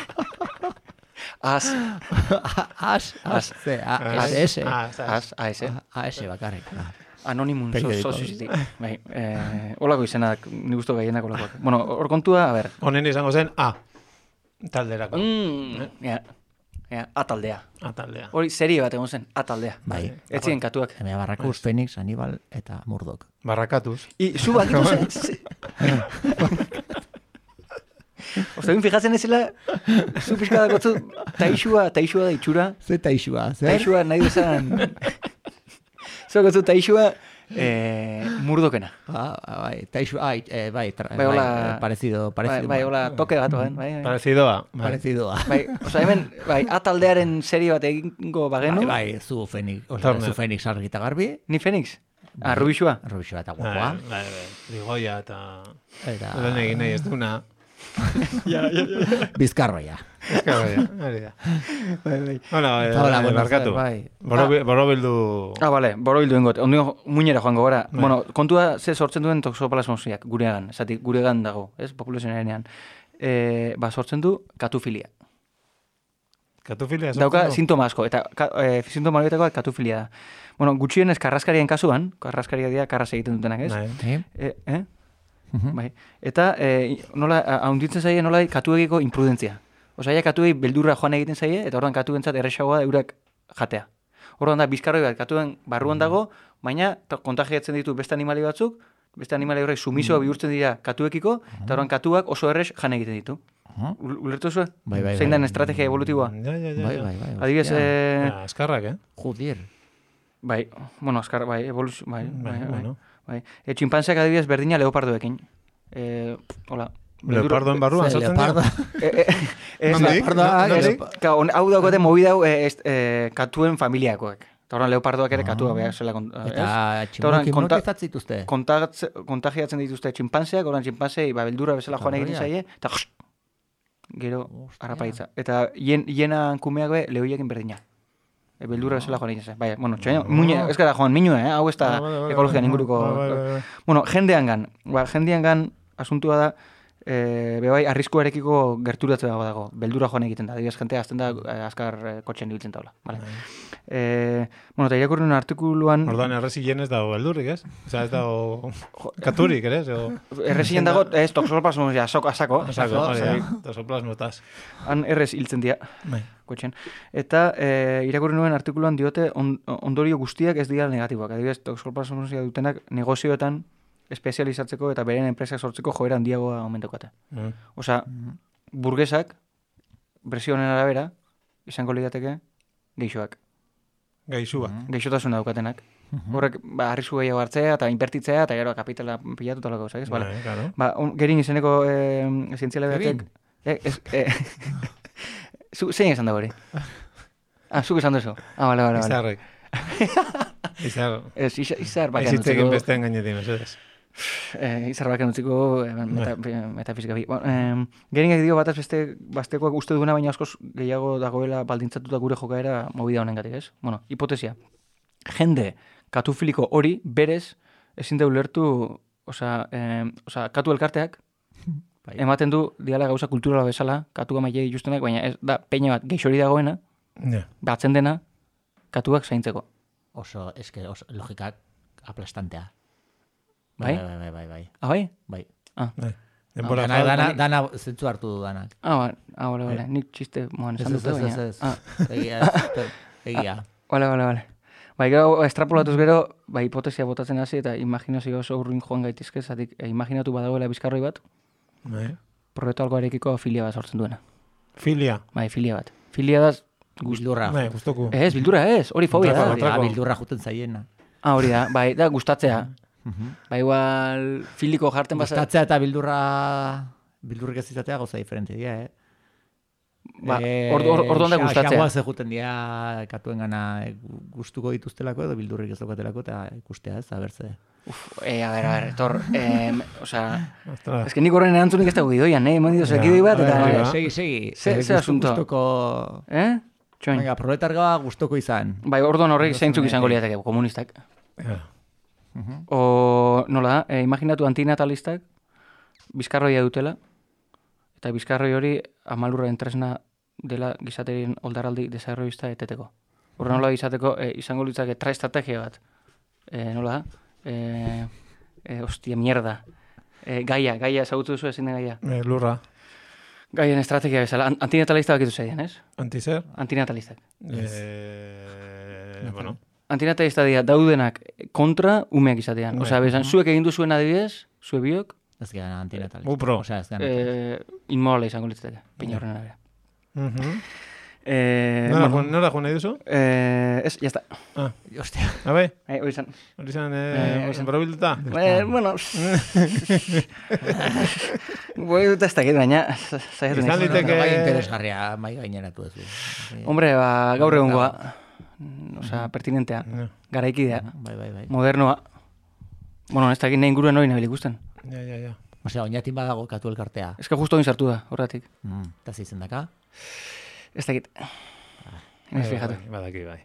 As, As, as, ze, A, As. S, S. Ah, zaz. as, A, S. A, S bakarrik. Ah. Anonymous Periodiko. Society. Bai, eh, olako izenak, ni gustu gehienak olakoak. Bueno, hor kontua, a ber. Honen izango zen A. Talderako. Mm, ja, ja, ataldea. A taldea. Hori serie bat egon zen, ataldea. Bai. Ez ziren katuak. Hemen Barrakus, Phoenix, Aníbal eta Murdoch. Barrakatuz. I, zu bakitu zen... ze- Osta, egin fijatzen ezela, zu pixka dakotzu, taixua, taixua da itxura, Ze taixua, zer? taixua nahi duzan... Zu dakotzu taixua, eh, murdokena. Ah, ah, bai, taixua, ai, eh, bai, tra, Bai, bai, hola- eh, parecido, Bai, parecido. bai, hola, toke bat, bai, bai. bai. Parecidoa. Bai. Parecidoa. Bai, oza, hemen, bai, ataldearen serie bat egingo bagenu, Bai, bai, zu Phoenix, osea, Turner. zu Phoenix argi eta garbi, ni Fenix, ah, Rubixua. Rubixua eta Bai, guapoa, bai, bai. Ligoia eta... eta Lehen egin nahi ez duna. Bizkarroia. Eskabaia, hori da. Bai, bai. Bueno, eh, Eta hola, bueno, barkatu. bai. Borobi- Borobildu... Ah, bale, borobildu ingot, ondo muinera joango gara. Bai. Bueno, kontua ze sortzen duen toxoplasmosiak, guregan, esatik, guregan dago, ez, populazioarenean. E, ba, sortzen du katufilia. Katufilia sortzen Dauka du? sintoma asko, eta ka, e, sintoma horietako bat katufilia da. Bueno, gutxienez karraskarien kasuan, karraskaria dira karras egiten dutenak, ez? Bai. Eh? E, eh? Mhm. Bai. Eta e, nola, haunditzen zaie nola katuegiko imprudentzia. Osa, ja katuei beldurra joan egiten zaie, eta orduan katuentzat erresagoa da eurak jatea. Orduan da, bizkarroi bat katuen barruan dago, baina to- kontagiatzen ditu beste animali batzuk, beste animali horrek sumisoa bihurtzen dira katuekiko, eta orduan katuak oso erres jan egiten ditu. Aha. Ul- Ulertu zuen? Bai, bai, Zein bai. den estrategia evolutiboa? Ja, ja, ja. Bai, ja. bai, bai. Adibidez, hostia. eh, Ja, Azkarrak, eh? Joder. bai, bueno, azkar, bai, evoluzio, bai, bai, Bai, bai. bueno. bai. E, txinpanzeak adibidez berdina leopardoekin. E, hola. Leopardoen barruan Ze, sartzen leopardo. E, e, ez, Nondik? leopardoa, Nondik? leopa- Ka, on, hau daukate movida hau e, est, e, katuen familiakoek. Eta horren leopardoak ere katua behar zela. kont- Eta ez? orduan tximoki konta- moki zatzituzte. Kontagatze- kontagiatzen dituzte txinpanzeak, horren txinpanzei ba, beldurra bezala joan egiten Barbaridad. zaie, eta gero Ostia. harrapaitza. Eta hien, hiena kumeak be lehoiekin berdina. E, beldurra bezala joan egiten zaie. Bai, bueno, txaino, muñe, ez gara joan, minue, eh? hau ez da Ah, vale, vale, ekologian vale. inguruko... Bai, bai, bai. Bueno, jendeangan, ba, jendeangan asuntua da, e, bebai, arriskuarekiko gerturatzea dago, beldura joan egiten da, adibidez, jentea azten da eh, azkar eh, kotxen ibiltzen taula. Vale. E, bueno, eta irakurri un artikuluan, Orduan errezien ez dago beldurrik, ez? Osa, ez dago katurik, ere? O... errezien dago, ez, toxoplasmos, ja, soko, asako, Osako, hori bai. da. Tosoplasmotaz. Han errez hiltzen dira, Bai. kotxen. Eta e, irakurri nuen artikuluan diote on, ondorio guztiak ez dira negatiboak. Adibidez, toxoplasmosia dutenak negozioetan espezializatzeko eta beren enpresak sortzeko joera handiagoa aumentokate. Mm. Osa, burgesak, presio honen arabera, izango lirateke, geixoak. Gaixua. Geixotasuna daukatenak. Horrek, ba, arrisku gehiago hartzea eta inbertitzea eta gero kapitala pilatu eta lako, ez? Vale. Bai, claro. Ba, on, gerin izeneko eh, zientziale Kevin? batek... Eh, ez, eh, zu, zein esan da hori? Ah, zuk esan duzu. Ah, bale, bale, bale. Izarrek. Izar. Ez, izar, izar bakan Aizitzekin utziko... bestean gainetik, mesedez. Eh, izar bakan utziko eh, meta, metafizika bi. Bueno, eh, gerinak dio bataz beste bastekoak uste duguna, baina askoz gehiago dagoela baldintzatuta gure jokaera movida honengatik, ez? Bueno, hipotesia. Jende katufiliko hori berez ezin da ulertu, osea, eh, osea, katu elkarteak Bai. ematen du diala gauza kulturala bezala, katu amailei justenak, baina ez da peña bat geixori dagoena, Ja. batzen dena katuak zaintzeko. Oso, eske, oso, logikak aplastantea. Bai? Bai, bai, bai, bai. Ah, bai? Bai. Bai. Denbora Dana, fal- dana, dana zentzu hartu du danak. Ah, ba, ah, bale, bale, nik txiste moan Ez, esan ez, dute, ez, baina... ez, ez. Ah, Egia, ez, egia. bale, bale, bale. Bai, gero, estrapolatuz gero, ba, hipotesia botatzen hasi eta imaginazio oso urruin joan gaitizke, zatik, e, imaginatu badagoela bizkarroi bat, Bai. proiektu algoarekiko filia bat sortzen duena. Filia. Bai, filia bat. Filia da... Bildurra. Bai, gustuko. Ez, bildura ez, hori fobia da. Kontrako, hori. kontrako. Ah, bildurra juten zaiena. Ah, hori da, bai, da gustatzea. Ba, igual filiko jarten basa... Gustatzea eta bildurra... Bildurrik ez izatea gauza diferente dira, eh? Ba, ordu or, or, da gustatzea. Xagoaz eguten dira katuen gana gustuko dituztelako edo bildurrik ez daukatelako eta ikustea ez, abertze. Uf, eh, a ver, a ver, tor, eh, osea, es que nik horren erantzunik ez dago gidoian, eh, eman ditu zekidoi bat, eta... Vale, segi, segi. Ze, ze asunto? Gustoko... Eh? Txoin. Venga, proletarga gustoko izan. Bai, orduan horrek zeintzuk izango liateke, komunistak. Ja. O, nola da, eh, imaginatu antinatalistak, bizkarroia dutela, eta bizkarroi hori amalurren tresna dela gizaterien oldaraldi desarroista eteteko. Horren nola izateko, eh, izango litzake tra estrategia bat. Eh, nola da? Eh, eh, ostia, mierda. Eh, gaia, gaia, ezagutu duzu ezin den gaia. Eh, lurra. Gaien estrategia bezala. Antinatalista bakitu zeian, ez? Antizer? Antinatalistak. Eh, bueno. Antinatalista dira daudenak kontra umeak izatean. Osea, bezan, zuek egin duzuen adibidez, zue biok, Ez gara antinatalista. Upro. Osea, ez gara. eh, inmorala izango litzateke, pina horren arabera. Mhm. Eh, Nora bueno, joan nora joan nahi duzu? eh, ez, ya está. Ah, Hostia. abai, Eh, hori izan. hori izan, Eh, eh, hori izan. borobilduta? Eh, bueno, boi dut ez dakit, baina zaiatu Izan nahi. liteke- Bueno, bai interesgarria mai gaineratu ez du. Hombre, ba, gaur egungoa. Osea, pertinentea. Ja, Garaikidea. Bai, bai, bai. Modernoa. Bueno, ez dakit nahi inguruen hori nabil ikusten. ja, ja, ja. Osea, oinatin badago katu elkartea. Ez que justo oin sartu da, horretik. Mm, eta zizen daka. Ez dakit. Ez Bai, fijatu. bai, badaki bai.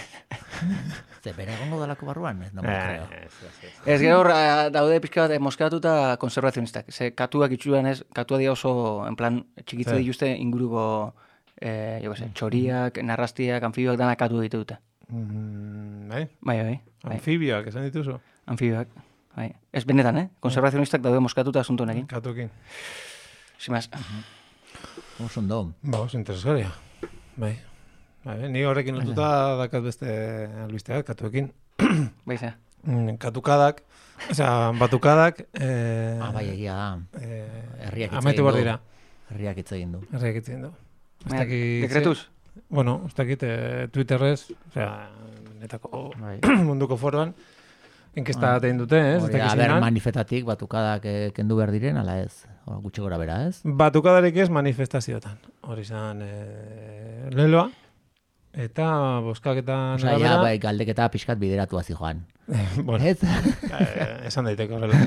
Ze bere egongo dalako barruan, ez no me Eh, creo. ez, ez, ez. Ez gero hor, ah, daude pixka bat eh, moskeatuta konservazionistak. Ze katuak itxuan ez, katua dira oso, en plan, txikitze Eh. dituzte inguruko, eh, jo que se, txoriak, narrastiak, anfibioak danak katu ditu dute. Mm, bai, Bai, bai, bai. anfibioak esan dituzu? Anfibioak, bai. Ez benetan, eh? Konservazionistak daude moskatuta asunto honekin. Katukin. Simaz. Oso ondo. Ba, oso interesgarria. Bai. Bai, bai, ni horrekin lotuta dakat beste albisteak, katuekin. Bai, ze. Mm, Katukadak, osea, batukadak, eh, Ah, bai, egia da. eh, Herriak hitz amaitu egin behar du. dira. Herriak hitz egin du. Herriak itzen du. Ez Baina, dakit- dekretuz? Bueno, ez dakit eh, Twitterrez, osea, netako Bai. munduko foroan, inkesta egin dute, ez? Ez Hori, dakit a ber, zelan. manifestatik batukadak eh, kendu behar diren, ala ez? O, gutxi gora bera, ez? Batukadarik ez manifestazioetan. Hori izan eh, leloa, eta boskaketan Osea, ja, bai, galdeketa pixkat bideratu hazi joan. bueno, Ez? eh, esan daiteke horrela.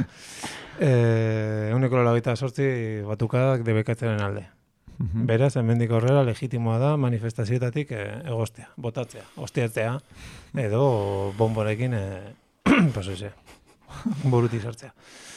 Eh, Euneko laurogeita sortzi batukadak debekatzenen alde. Beraz, hemendik horrela legitimoa da manifestazioetatik eh, egostea, botatzea, ostiatzea, edo bomborekin, eh, pues ose, buruti sartzea.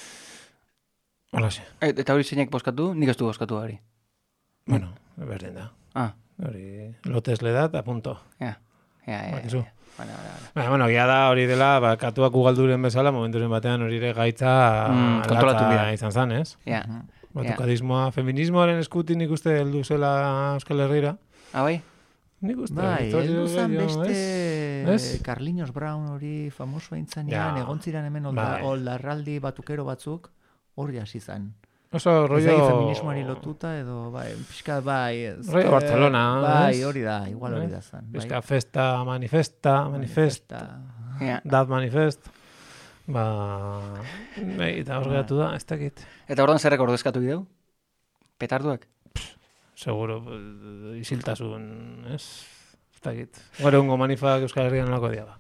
Hola xe. E, eta hori zeinek boskatu? Nik ez du boskatu hori. Bueno, berdin da. Ah, Hori, lotesle da, eta punto. ja. Ja, ja, ja. Bakizu. ja. Vale, vale, vale. Baina, bueno, gia da hori dela, ba, katuak ugalduren bezala, momenturen batean hori ere gaitza Mm, kontrolatu latza bida. izan zan, ez? Ja. Batukadismoa, feminismoaren eskuti nik uste heldu zela Euskal Herrira. Ah, bai? Nik uste. Bai, Victorio heldu zan Bello, beste ez? Carliños Brown hori famosoa intzanean, Ja. egon ziren hemen olda, Bai. oldarraldi batukero batzuk, hori hasi zan. Oso Ez rollo... da feminismoari lotuta edo, bai, pixka, bai. Ez, Rollo Barcelona, Bai, ez? hori da, igual hori Ez? da zan. Bizka festa, manifesta, manifest, Ja. dat manifest. Ba... Bai, eta hor geratu da, ez dakit. Eta orduan zerrek ordezkatu bideu? Petarduak? Seguro, eh, isiltasun, ez? Ez dakit. Gero ungo manifak Euskal Herrian nolako dia ba.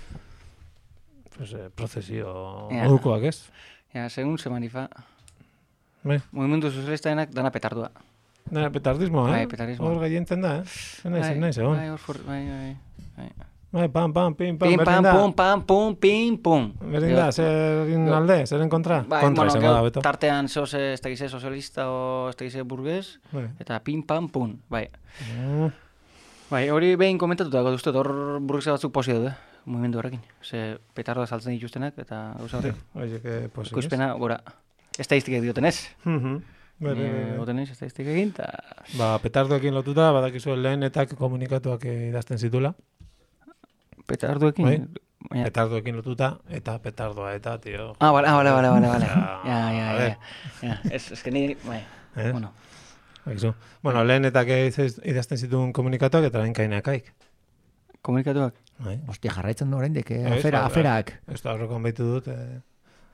Pues, eh, prozesio Ja. modukoak, ez? Ja, segun ze manifa. Bai, Movimendu sozialistaenak dana petardua. da, petardismo, eh? Bai, petardismo. Hor gaientzen da, eh? Zer nahi, zer Bai, nahi, segon. Bai, hor for, bai, bai. bai. Bai, pam, pam, pim, pam, Pim, berdin pam, da. pum, pam, pum, pim, pum. Berdin da, zerin alde, zeren kontra? Bai, Kontra bueno, izango da, gero beto. tartean zehoz ez tegize sozialista o ez tegize burgues, Bai. eta pim, pam, pum, bai. Mm, Bai, hori behin komentatuta, duzte, hor burguesa batzuk posi daude, movimendu horrekin. Ze petardoa saltzen dituztenak, eta gauza horrek. Oie, que posible. Ekoizpena, gora. Estadistikak dioten ez. Mhm. Bai, bai, bai, bai. Goten ez, estadistikekin, eta... Ba, petardoekin lotuta, badakizu lehenetak komunikatuak eh, idazten zitula. Petarduekin? Bai. Baina- Petardoekin lotuta, eta petardoa, eta, tio. Ah, vale, ah, vale, vale, vale, vale. Ja, Ja, ja, a ja, ver. ja. Ja, ez, ez que ni, bai, Eh? bueno. Bakizu. Bueno, lehenetak iz- idazten zituen komunikatuak, eta lehen kainakaik. Komunikatuak? Bai. Ostia, jarraitzen du oraindik, eh? Ez, Afera, bai, aferak. Ez da horrekon baitu dut, eh,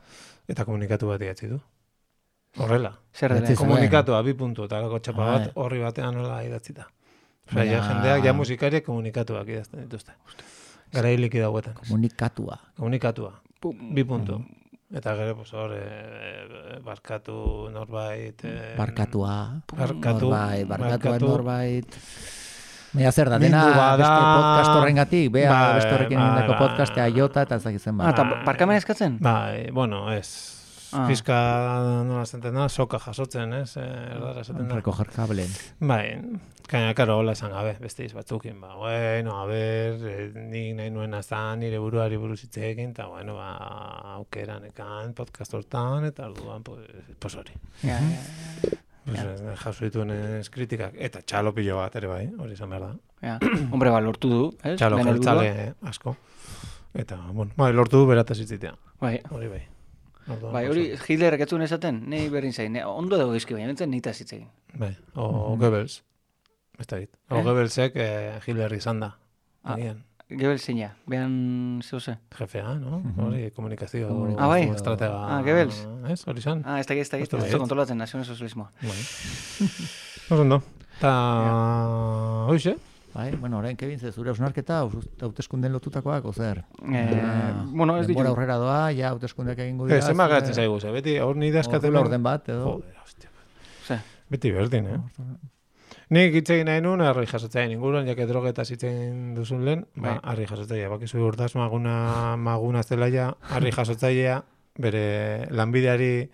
eta komunikatu bat idatzi du. Horrela. Zer dela? Idatzi zuen. Komunikatua, bi puntu, eta lako txapa Ah, bat horri batean nola idatzita. Osea, Baina- ja jendeak, ja musikariek komunikatuak idazten dituzte. Gara hiliki dauetan. Komunikatua. Komunikatua, bi puntu. Eta gero, pues, hor, e, barkatu norbait... E, Barkatua. Barkatu. Norbait, barkatua barkatu. norbait. Baina zer da, Mindu dena bada- beste podcast horrengatik, bea Bai, beste horrekin bai, egindako bai. podcastea jota eta ezakitzen Ah, ba. eta barkamen eskatzen? Bai, bueno, ez. Ah. Fiska nola zenten da, soka jasotzen, ez? E, erdara esaten da. Recoger cable. Bai, kaina, karo, hola esan gabe, beste iz batzukin, ba, bueno, a ber, eh, nik nahi nuena zan, nire buruari buruz hitz egin, eta, bueno, ba, aukeran ekan, podcast hortan, eta orduan, pues, pues hori. Ja, ja, Pues, ja. Jaso dituen ez kritikak, eta txalo pilo bat ere bai, hori izan behar da. ja. Hombre, ba, lortu du, ez? Txalo Bere helburua. jeltzale asko. Eta, bueno, bai, lortu du berataz hitzitea, Bai. hori bai. Orduan, Bai, pues, hori Hitlerrek ez zuen esaten, nei berdin zain, ne- ondo dago gizki, baina nintzen nitaz hitz egin. Bai, o Goebbels. Ez da dit. O Eh? Goebbelsek eh, Hitler izan da. Ah. Agian. Gebel zeina, behan zeu ze. Jefea, no? Hori, komunikazio, Komunikazio. Ah, bai? estratega. Ah, Goebbels. Ez, hori izan? Ah, ez da ez da ez Uste da baietz. kontrolatzen nazioen sozialismoa. Bai. Oso ondo. Ta, hoxe? Bai, bueno, orain Kevin, ze zure hausnarketa hauteskunden lotutakoak, o zer? Eh, Ah, bueno, ez denbora ditu. aurrera doa, ja hauteskundeak egingo dira. Ez, ema gatzen zaigu, ze, beti hor nire askatzen. Ordu laurden bat, edo. Joder, hostia. Ze. Beti berdin, eh? Nik hitz egin nahi nuen, harri jasotzaien inguruan, jake drogetaz hitz egin duzun lehen, ba, Bai. harri jasotzaia. Bakizu urtaz maguna, maguna zelaia, harri jasotzailea, bere lanbideari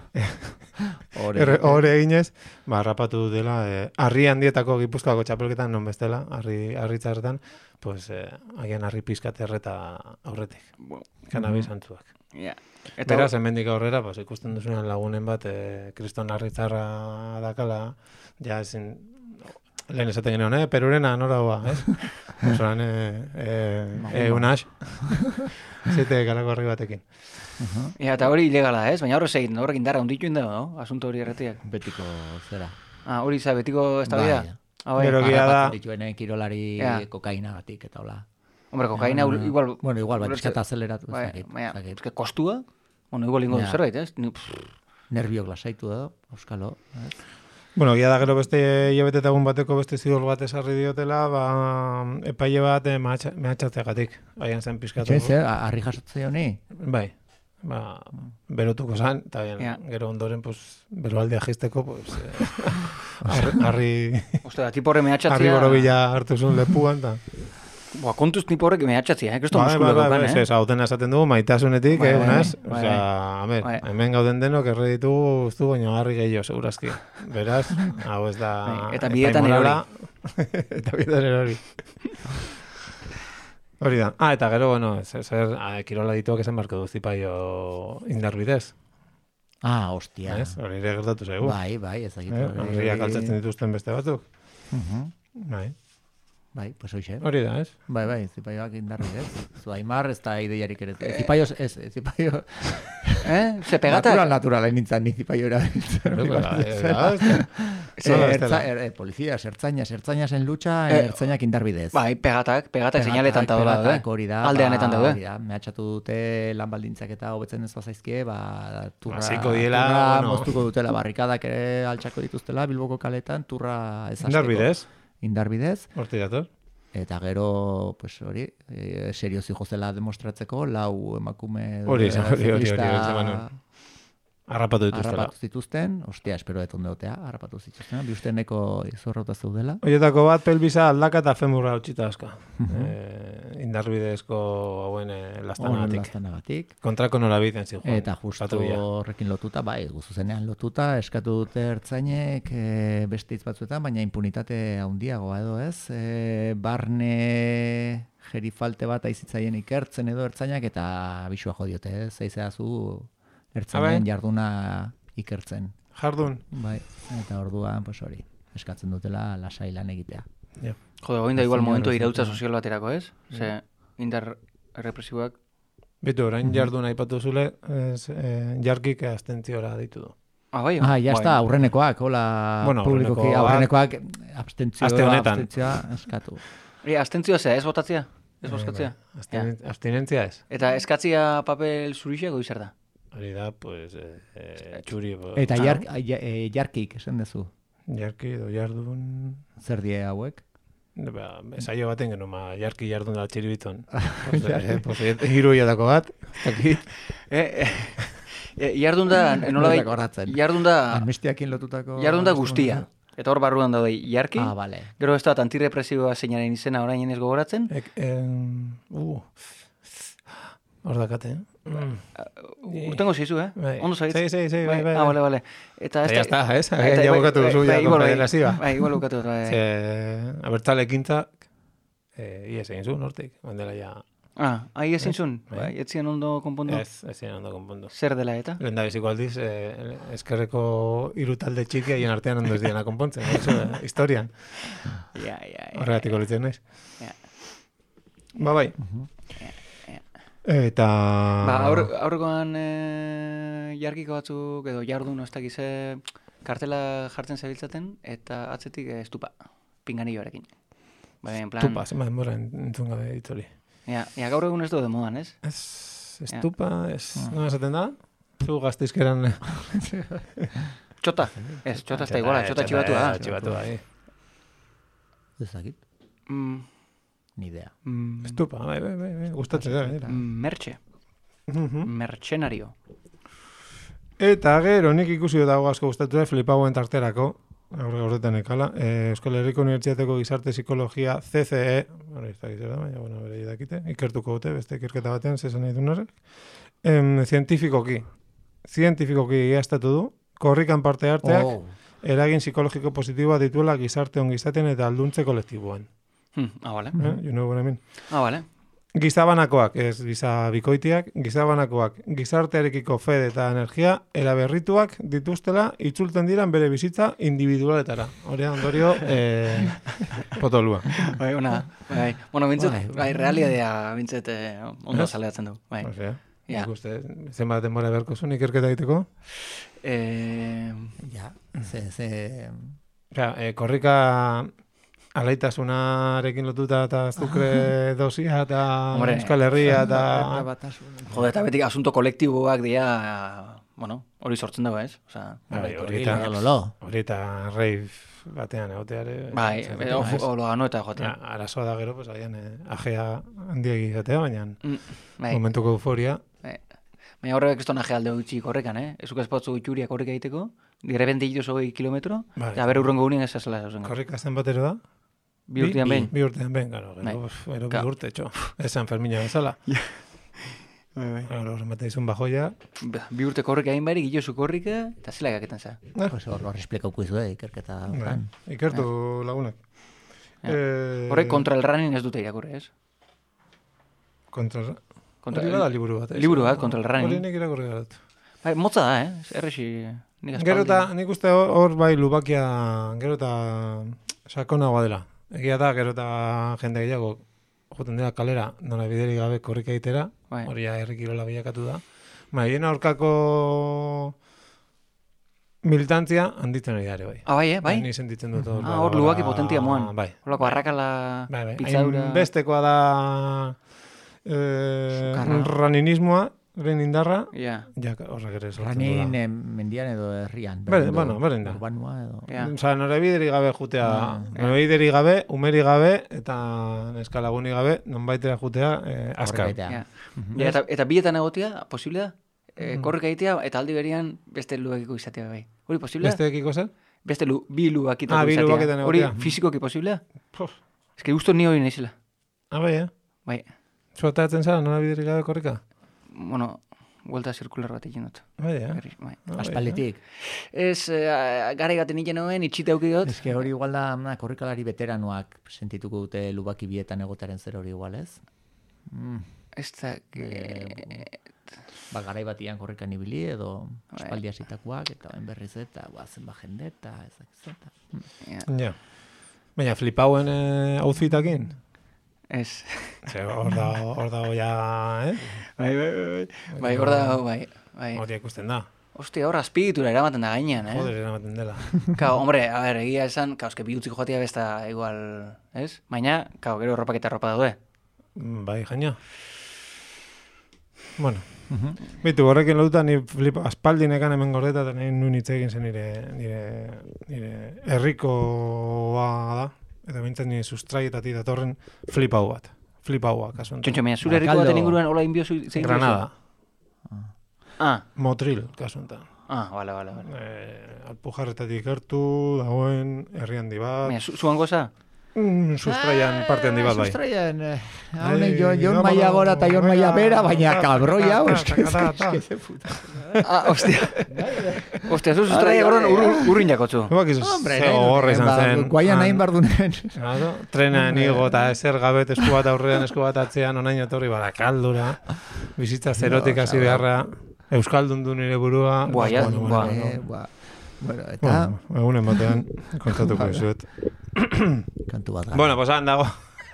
Hore. Erre- Hore eginez, ba, rapatu dela, eh, harri handietako Gipuzkoako txapelketan non bestela, harri, harri txarretan, pues, eh, agian harri pizkat erreta aurretik, kanabis antzuak. Ja. Eta Beraz, hemendik aurrera, pues, ikusten duzunean lagunen bat, eh, kriston harri txarra dakala, ja, ezin, lehen esaten genuen, eh, perurena nora hoa, ez? Osoran, eh, eh, egunax, zeite galako harri batekin. ja, eta hori ilegala, ez? Baina horrez egin, horrek indarra hunditu inda, no? Asunto hori erretiak. Betiko zera. Ah, hori za, betiko ez da bida? Bai. Ah, bai. Gero- Egia da- Harrapatzen dituenen kirolari Ja. kokainagatik eta hola. Hombre, kokaina Bueno, igual... Bueno, igual, bai, ulertze- pixkat azeleratu. Bai, ez dakit, baina, ez dakit. eske kostua? Bueno, igual ingo du Ja. zerbait, ez? Ni, pff, Nerviok lasaitu edo, euskalo. ez? Bueno, gia da gero beste hilabete eta egun bateko beste zidor bat esarri diotela, ba, epaile bat eh, mahatxa- mehatxatzeagatik. Baian zen pizkatu. Itxoin zer, harri jasotze honi? Bai. Ba, berotuko zan, eta bien, Ja. gero ondoren, pues, beroaldia jisteko, pues, eh, harri, harri, uste da, tipo horre harri mehatxatzia... borobila hartu zuen lepuan, eta... Boa, kontuz tipo horrek mehatxatzia, eh? Kristo Bai, muskulo bai, daukan, bai, eh? ez, hau dena esaten dugu, maitasunetik, Bai, eh, bai, unaz? bai, Osea, a ber, bai. hemen gauden denok erre ditugu, ustu, baina harri gehiago, segurazki. Beraz, hau ez da... Bai, eta epai bietan morala, eta bietan erori. Hori da. Ah, eta gero, bueno, zer, zer ah, kirola dituak esan barko du zipaio indarbidez. Ah, hostia. Ez? Hori ere gertatu zaigu. Bai, bai, ez dakit. Eh? hori- Harriak altzatzen dituzten beste batzuk. Mhm. Bai. Bai, pues hoxe. Hori da, ez? Bai, bai, zipaioak indarri, ez? Zu Aimar ez da ideiarik ere. Zipaio, ez, zipaio... Eh? Ze pegatak? Natural, naturala nintzen, ni zipaio erabiltzen. Ze, Nola Eh, bestela? ertza, er, eh, polizia, ertzainas, ertzainas en lucha, Eh, ertzainak indarbidez. Bai, pegatak, pegatak seinaletan Pegatak, daude, daude. pegatak, hori da. Aldeanetan ba, daude. hori da, mehatxatu dute lan baldintzak eta hobetzen ez bazaizkie, ba, turra, Hasiko diela, turra bueno. moztuko dutela, barrikadak ere altxako dituztela, Bilboko kaletan, turra ez hasteko. Indarbidez, Indarbidez. horti dator. Eta gero, pues hori, e, seriozi jozela demostratzeko, lau emakume... Hori, eh, hori, hori, hori, ziklista hori, esan nuen. Harrapatu dituztela. harrapatu zituzten, ostia, espero dut ondotea, harrapatu zituzten, bi usteneko izorrota zeudela. Horietako bat pelbisa aldaka eta femurra utxita aska. eh, indarbidezko hauen eh, Honen lastanagatik. lastanagatik. Kontrako norabitean zijoan. Eta justo horrekin lotuta, bai, guzuzenean lotuta, eskatu dute ertzainek e, beste hitz batzuetan, baina impunitate handiagoa edo ez, e, barne gerifalte bat aizitzaien ikertzen edo ertzainak eta abisua jo diote, ez, eizeazu ertzainen Abai. jarduna ikertzen. Jardun. Bai, eta orduan, pues hori, eskatzen dutela lasai lan egitea. Ja. Jode, goinda igual Señor, momentu ez irautza dut. sozial baterako, ez? Ze, indar represiboak... Bitu, orain jardun aipatu zule, ez, eh, jarkik abstentziora ditu du. Ah, bai? Ah, ya bai. está, aurrenekoak, hola, Bueno, publikoki, aurrenekoak- aurrenekoak abstentzioa, Aste honetan. abstentzioa eskatu. E, abstentzioa zea, ez botatzea? Ez bozkatzea? Eh, bai, abstinen- Abstinentzia ez. Eta eskatzia papel zurixeko izar da? Hori da, pues, eh, eh, txuri. Eta jar, eh, jarkik, esan dezu. Jarki edo jardun... Zer die hauek? Ba, esaio baten genuen, ma, jarki jardun da txiribiton. Hiru hiatako bat. Eh, eh, jardun da, nola bai, jardun da... Amnistiakin lotutako... Jardun da guztia. Eta hor barruan daude jarki. Ah, vale. Gero ez da, antirepresiboa zeinaren izena orain ez gogoratzen. Ek, en, uh, hor dakate, eh? Mm. Urtengo zizu, eh? Bai. Ondo zagitz? Sí, sí, sí, bai, bai. Ah, vale, vale. Eta Ya está, ez? Ya bukatu duzu ya konfederazioa. Bai, igual bukatu. Ze, abertzale ekintzak, eh, ies egin zuen hortik, ondela ja... Ah, ahi ezin zuen? Bai, ez ziren ondo konpondu? Ez, ez ziren ondo konpondu. Zer dela eta? Lehen da biziko aldiz, eh, eskerreko hiru talde txiki haien artean ondo ez diena konpontzen, eso, eh, historian. Ja, ja, ja. Horregatik olitzen naiz. Ja. Ba, bai. Eta... Ba, aur, aurrekoan e, jarkiko batzuk, edo jardun, ez dakize, kartela jartzen zebiltzaten, eta atzetik e, estupa, pinganilloarekin. Ba, en plan... Estupa, zema denbora entzun gabe ditzoli. Ja, ja, gaur egun ez du de modan, ez? Ez, estupa, ez, nola esaten da? Zu gazteizkeran... Txota, ez, txota ez da iguala, txota txibatua da. Txibatua, eh. Ezakit? Mm, Ni idea. mm, Estupa, bai, bai, bai, bai, gustatzen da, gainera. mertxe, Mhm. mertxenario. Eta gero, nik ikusi dago asko gustatu da, flipauen tarterako, aurre horretan ekala, eh, Euskal Herriko Unibertsitateko Gizarte Psikologia C C E, hori ez da gizera, baina, bueno, bere dakite, ikertuko dute, beste ikerketa batean, zesan nahi duen horrek. Em, zientifikoki, zientifikoki egiaztatu du, korrikan parte harteak, Oh. eragin psikologiko positiboa dituela gizarte ongizaten eta alduntze kolektiboan. Hmm, ah, vale. Eh? You know what I mean? Ah, vale. Gizabanakoak, ez giza bikoitiak, gizabanakoak, gizartearekiko fede eta energia, eraberrituak dituztela, itzulten diran bere bizitza individualetara. Hori ondorio, eh, potolua. Bai, ona, bai. Bueno, bintzat, Bai. bai, realidadea bintzat eh, ondo zaleatzen du. Bai. Osea, Ja. nik uste, zenbat denbora beharko zuen ikerketa egiteko. Eh, Ja, ze, ze... Osea, eh, korrika alaitasunarekin lotuta eta azukre dosia eta Hombre. Euskal Herria eta... Jode, eta betik asunto kolektiboak dira, bueno, hori sortzen dago, ez? Osea, Bai, hori Hori eta, lolo. hori eta rave batean egoteare. bai, edo olo gano eta joatea. Ja, arazoa da gero, pues, agian, eh, ajea handiegi izatea, baina Mm, bai, momentuko euforia. bai. Baina horrek ez tonaje alde utxik horrekan, eh? Ez ukaz patzu itxuriak horrek egiteko, direpente hituz hogei kilometro, Bai. eta bere urrengo unien ez ezela zauzen. Korrika zen batero da? Bi urtean behin. Bi urtean behin, gero, Bai. gero, gero bi Ka- urte, txo. Ez San Fermina bezala. Bai, bai. Gero, remate izun bajoia. Bi urte korrika egin barik, gillozu korrika, eta zela gaketan za. Pues hor, hor esplikauko izu, eh, ikerketa Bai, hortan. ikertu lagunak. Ja. Eh, Horrek kontra el running ez dute irakurri, ez? Kontra... Kontra- Hori bada liburu bat, ez? Liburu bat, kontra el running. Hori nik irakurri dut. Bai, motza da, eh? Errexi, nik aspaldi. Gero eta nik uste hor, hor bai lubakia, gero eta sakonagoa dela. Egia da, gero eta jende gehiago joten dira kalera, nola biderik gabe korrika egitera, Bai. hori ja herri kirola bilakatu da. Ba, hien aurkako militantzia handitzen ari da ere bai. Ah, bai, eh? Bai? Ni sentitzen dut hor. Ah, hor badagoela- lubaki potentia moan. Bai. Horlako arrakala, Bai, bai. pitzadura... Bestekoa da eh, Sukarra. raninismoa, ren indarra, Ja, ja, horrek ere sortzen Ranin du da. eh, mendian edo herrian. Berdin, edo bueno, berdin da. Urbanua edo... ja. Osa, nore bideri gabe jutea, Ah, nore bideri gabe, umeri gabe, eta neskalaguni gabe, nonbaitera jutea, eh, azkar. Horrek egitea. Ja. Ja, eta, eta bietan egotea, posible da? E, korrika egitea, eta aldi berian beste lubakiko izatea bai. Hori posible da? Beste ekiko zer? Beste lu, bi lubakitako Ah, bi izatea. lubaketan Hori egotea. fizikoki posible da? Puf. Ez que guztu ni hori nahizela. Ah, bai, eh? Bai, Zuatatzen zara, nora bideri gabe korrika? bueno, vuelta zirkular bat egin dut. Bai, eh? Berriz, bai. Ah, bai, Aspalditik. Ez, uh, gara gaten iten noen, itxita auki dut. Ez que hori igual da, na, korrikalari veteranoak sentituko dute lubaki bietan egotaren zer hori igual, ez? Mm. Ez da... Eh, ba, garai batian korrikan ibili edo aspaldi hasitakoak eta orain berriz eta guazen ba jende eta ezak eta. Ja, Ja. Baina flipauen eh, outfitakin? ez. Ze, hor da, hor da, ja, eh? Bai, bai, bai, bai. Bai, hor da, bai, bai. Hori ikusten da. Ostia, hor azpigitura eramaten da gainean, eh? Joder, eramaten dela. Kao, hombre, a ver, egia esan, kao, eske bi utziko joatia besta igual, ez? Baina, kao, gero ropak eta ropa daude. Mm, Bai, jaina. Bueno, Bitu, horrekin lotuta ni flipa, aspaldinekan hemen gordeta, eta nahi nuen hitz egin zen nire, nire, nire herrikoa da, eta bintzen nire sustraietatik datorren flipau bat. Flipaua, kasu enten. Txontxo, mea, zure herriko baten inguruan hola inbiozu zegin Granada. Ah, Motril, kasu enten. ah, bale, bale, bale. Eh, Alpujarretatik gertu, dagoen, herri handi bat. Mea, zu- zuan goza? Mm, sustraian parte handi bat bai. Sustraian, eh, Ai, haunek Jon no, maia no, gora eta Jon no, maia no, bera, no, baina no, kabroia, no, eske, no, no, no. eske, ze puta. Ah, ostia. Ostia, zu sustraia gordon ur, urrin jakotzu. Bak izu, Hombre, ze horre izan zen. Guaian Han- nahin bardunen. Claro, trenan igo eta ezer gabet esku bat aurrean esku bat atzean onaino etorri barakaldura. Bizitza zerotik hasi beharra. Euskaldun du nire burua. Buah, ja, Bueno, buah. bueno, Eh, ba, Bueno, eta bueno, egunen batean kontatuko dizuet. kantu bat gara. Bueno, pues han dago.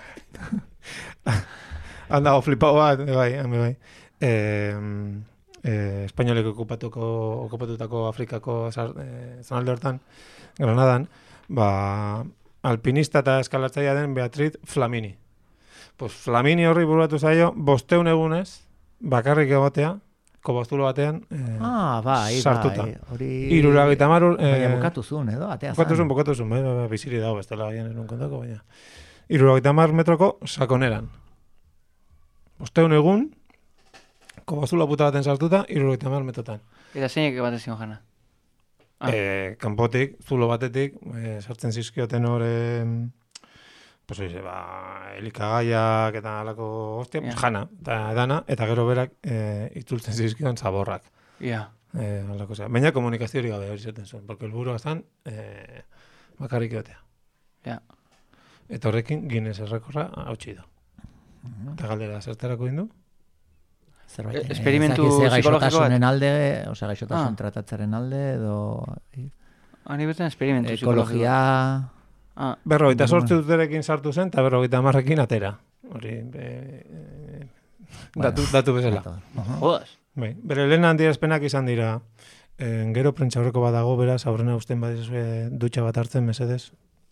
Han dago flipau bat, bai, han bai. Eh, eh, Espainolek okupatuko, okupatutako Afrikako zar- eh, zonalde hortan, Granadan, ba, alpinista eta eskalatzaia den Beatriz Flamini. Pues Flamini horri bururatu zaio, bosteun egunez, bakarrik egotea, kobazulo batean, eh, Ah, bai, sartuta. bai. Hori... Hirurogeita hamar ur- Baina eh, bukatu zuen, edo? Atea Bukatu zuen, zan. bukatu zuen, bai, bai, bai, biziri dago, bestela gaian ez nuen kontako, baina. Hirurogeita hamar metroko sakoneran. Bosteun egun, kobazula puta baten sartuta, hirurogeita hamar metrotan. Eta zeinek bat ezin jana. Ah. Eh, kanpotik, zulo batetik, eh, sartzen zizkioten hor, eh, pues oize, ba, elikagaiak eta alako, hostia, pues, Ja. jana, eta dana, eta gero berak eh, itzultzen zizkion zaborrak. Ja. Eh, alako, zera. Baina komunikazio hori gabe hori zaten zuen, porque helburua zan, eh, bakarrik egotea. Ja. Eta horrekin Guinness errekorra hautsi du. Eta galdera zertarako indu? Zerbait, Eh, eh, esperimentu ez dakit ze psikologiko bat? gaixotasunen alde, osea, gaixotasun Ah. tratatzaren alde, edo Ani betzen esperimentu psikologikoa. ekologia... Ah, Berrogeita Bueno. sortzi urterekin sartu zen, eta berrogeita hamarrekin atera. Hori, be, eh, datu, datu bezala. Aha. jodas. Bai, bere lehen handierazpenak izan dira, eh, gero prentxaurreko bat dago, beraz, aurrena usten badizue dutxa bat hartzen, mesedez.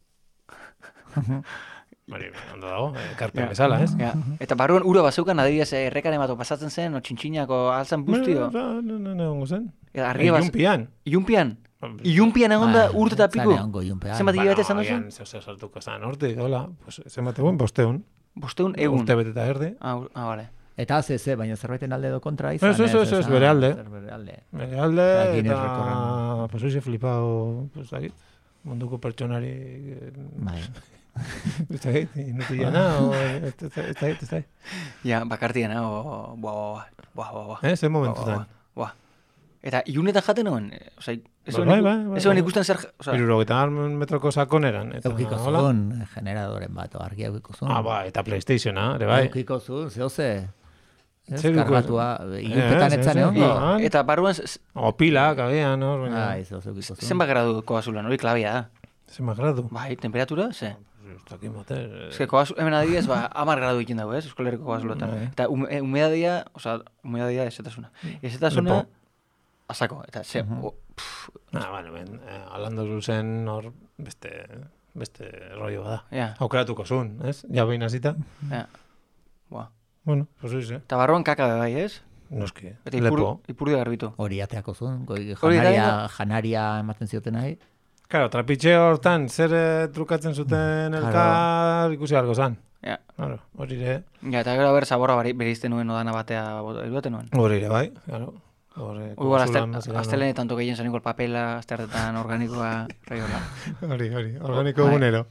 Hori, ondo dago, eh, karpen Ja. bezala, ez? Ja. Eta barruan ura bazeukan adibidez eh, errekaren bat pasatzen zen, o txintxinako alzan bustio. No, no, no, no, egongo zen. Eta argia baz... Ilunpian. Ilunpian? Ilunpian egon da Ba, urte eta zan piku? egongo ilunpean. Zenbat Bueno, hilabete esan duzu? agian zeo zer sartuko zan hortik, hola, pues, zenbat egun, bosteun. Bosteun egun. Urte bete eta erdi. Ah, ur- ah, vale. Eta ze, ze, baina zerbaiten alde edo kontra izan. Ez, ez, ez, ez, esan, bere alde. zer Bere alde. Bere alde, Ba, Guinness eta, rekorren. pues, hoxe flipau, pues, dakit, munduko pertsonari, eh, Bai. ez dakit, inutiliana, o, ez ez- ez dakit, ez dakit. Ja, bakartiena, o... Boa, boa, boa, boa, boa. Eh, zen Boa, momentutan. boa, boa. Eta ilunetan jaten nuen, eh, osea, ez Bai, zuen bai, iku- bai, ez zuen bai. ikusten zer... Osea, Hirurogeita hamar metroko sakoneran. Eta, Eukiko hola. zuen, generadoren bat, o argia eukiko zuen. Ah, ba, eta Playstationa, ere bai. Eukiko zuen, zeo ze. Ez, Zer eukiko kargatua, Eh, ilunpetan ez, etzan ez, egongo. ah. eta barruan z- O pilak, agian, hor, baina. Ai, zeo ze eukiko zuen. zenbat gradu koazulan, hori klabia da. Zenbat gradu. Bai, temperatura, ze? Ez dakit moter. Ez que koazu, hemen adibidez, ba, amar gradu ikin dago, ez? Euskal Herriko koazulotan. Bai. Eta um, eh, humedadia, osea, humedadia ezetasuna. Ezetasuna, Lepo. asako, eta ze, o, pff, Ah, bueno, ben, eh, alando zen hor beste, beste rollo da. ja, Aukeratuko zuen, ez? Ja behin hasita. ja. Boa. Bueno, pues oize. Eta barruan kaka be bai, ez? Noski, Eta ipur, lepo. ipurdi garbitu. Hori ateako zuen, goi Hori da, janaria, janaria ematen zioten nahi. Claro, trapitxe hortan zer eh, trukatzen zuten elkar ikusi garko zan. Ja. Claro, hori ere, Ja, eta gero ber zaborra bari- bereizten nuen odana batea iruaten nuen. hori ere bai, claro. Hori, Igual, kontsulan, azte- bazela, astelenetan tanto gehien zen igual papela, asteartetan organikoa, raiola. no. Hori, hori, organiko Bai. egunero.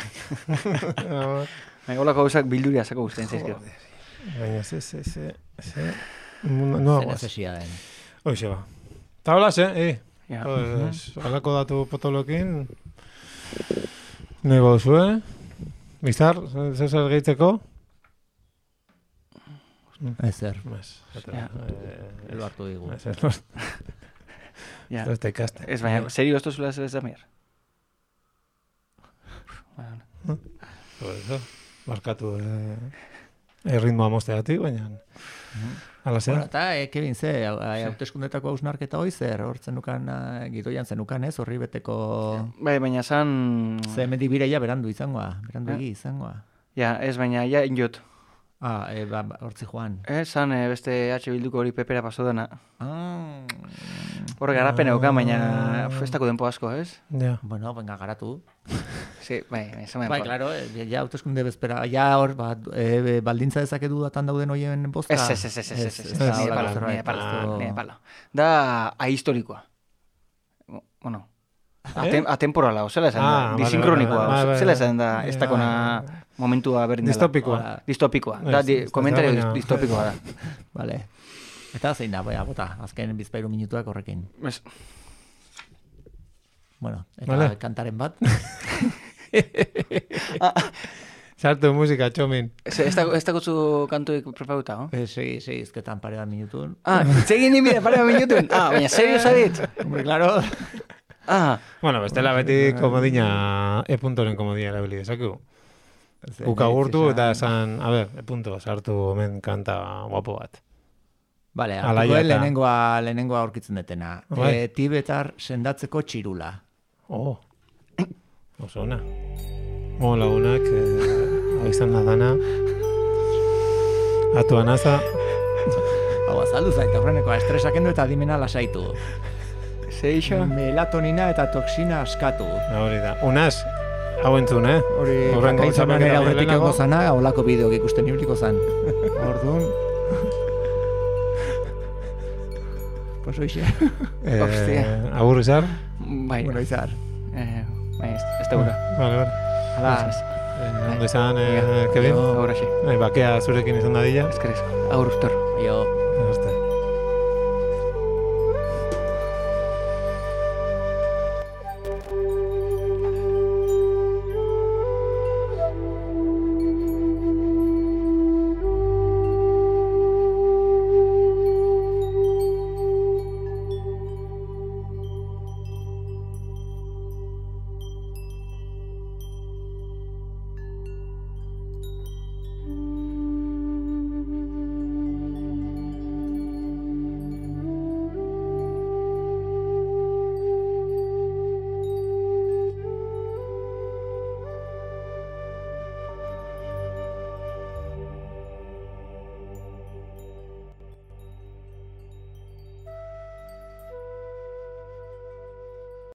Bai, holako gauzak bilduria zako guztien zaizkio. Baina, ze, ze, ze, ze, no, no, Zen guaz. ezesia den. Hoxe ba. Ta hola, ze, eh? Ja. Pues, halako datu potolokin, nego duzue, bizar, zer zer gehitzeko? Ezer, Ez, eta, Ja. eh, elo hartu digu. ez, ez, ez, Ja. ez da ikaste. Ez baina, serio esto zula ez da mier. Bueno, Pues eso, barkatu eh, erritmoa mozteatik, baina ala Bueno, zera. eta, e, Kevin, ze, hau- hauteskundetako hausnarketa hoi zer, hor zenukan, eh, gidoian zenukan ez, horri beteko... Bai, baina zan... Ze hemendik bireia berandu izangoa, berandu Ja. egi izangoa. Ja, ez baina, ja injot. Ah, e, ba, ba, hortzi joan. Eh, zan eh, beste H Bilduko hori pepera paso dena. Ah. Horre garapen euka, baina pf, ez dako denpo asko, ez? Ja. Bueno, venga, garatu. Sí, bai, ez Bai, claro, eh, ja hauteskunde bezpera. Ja hor, ba, e, baldintza dezake dudatan dauden hoien bozka. Ez, ez, ez, ez, ez, ez, ez, ez da ni horrelako palo, zerbait. ni palo, Esto- ni palo. Da ahistorikoa. Bueno, atem, atemporala, o zela esan Ah, da, vale, disinkronikoa, vale, vale, vale. zela esan da, ez Ja. dakona momentua berdin dela. Distopikoa. Distopikoa, da, Ez, di, ez da, komentario baina- distopikoa da. Vale. Eta zein da, boia, bota, azken bizpairu minutuak horrekin. Ez, Bueno, eta Vale. kantaren bat. Sartu musika, txomin. ez, ez, dago- ez dakotzu kantuik preparuta, no? Eh, segi, segi, izketan pare bat minutun. Ah, itzegin nire pare bat minutuen. Ah, baina serio zarit? Hombre, claro. Ah, Bueno, bestela beti komodina, e-puntoren komodina erabili dezakegu. Guk agurtu eta esan, a ber, e-punto, sartu omen kanta guapo bat. Vale, Alaia hartuko eta- lehenengoa, lehenengoa aurkitzen detena. Bai. E, tibetar sendatzeko txirula. Oh, oso ona. Mo lagunak, eh, hau izan da dana. Atu anaza. Hau, azaldu zait, aurrenekoa, estresak endu eta adimena lasaitu. ze iso? Melatonina eta toksina askatu. Da hori da. Unaz, hau entzun, eh? Hori, Hurrengo kakaitzanan txapelketa ere aurretik lehenago. egongo zana, holako bideok ikusten ibiliko zan. Orduan... Pues hoxe. Eh, Hostia. agur izar? Bai, Bueno, izar. eh, bai, ez, ez da gura. Vale, vale. Hala, Eh, ondo izan, eh, Kevin? Aurra xe, Bai, bakea zurekin izan dadila. eskerez, aur ustor. jo. Hasta.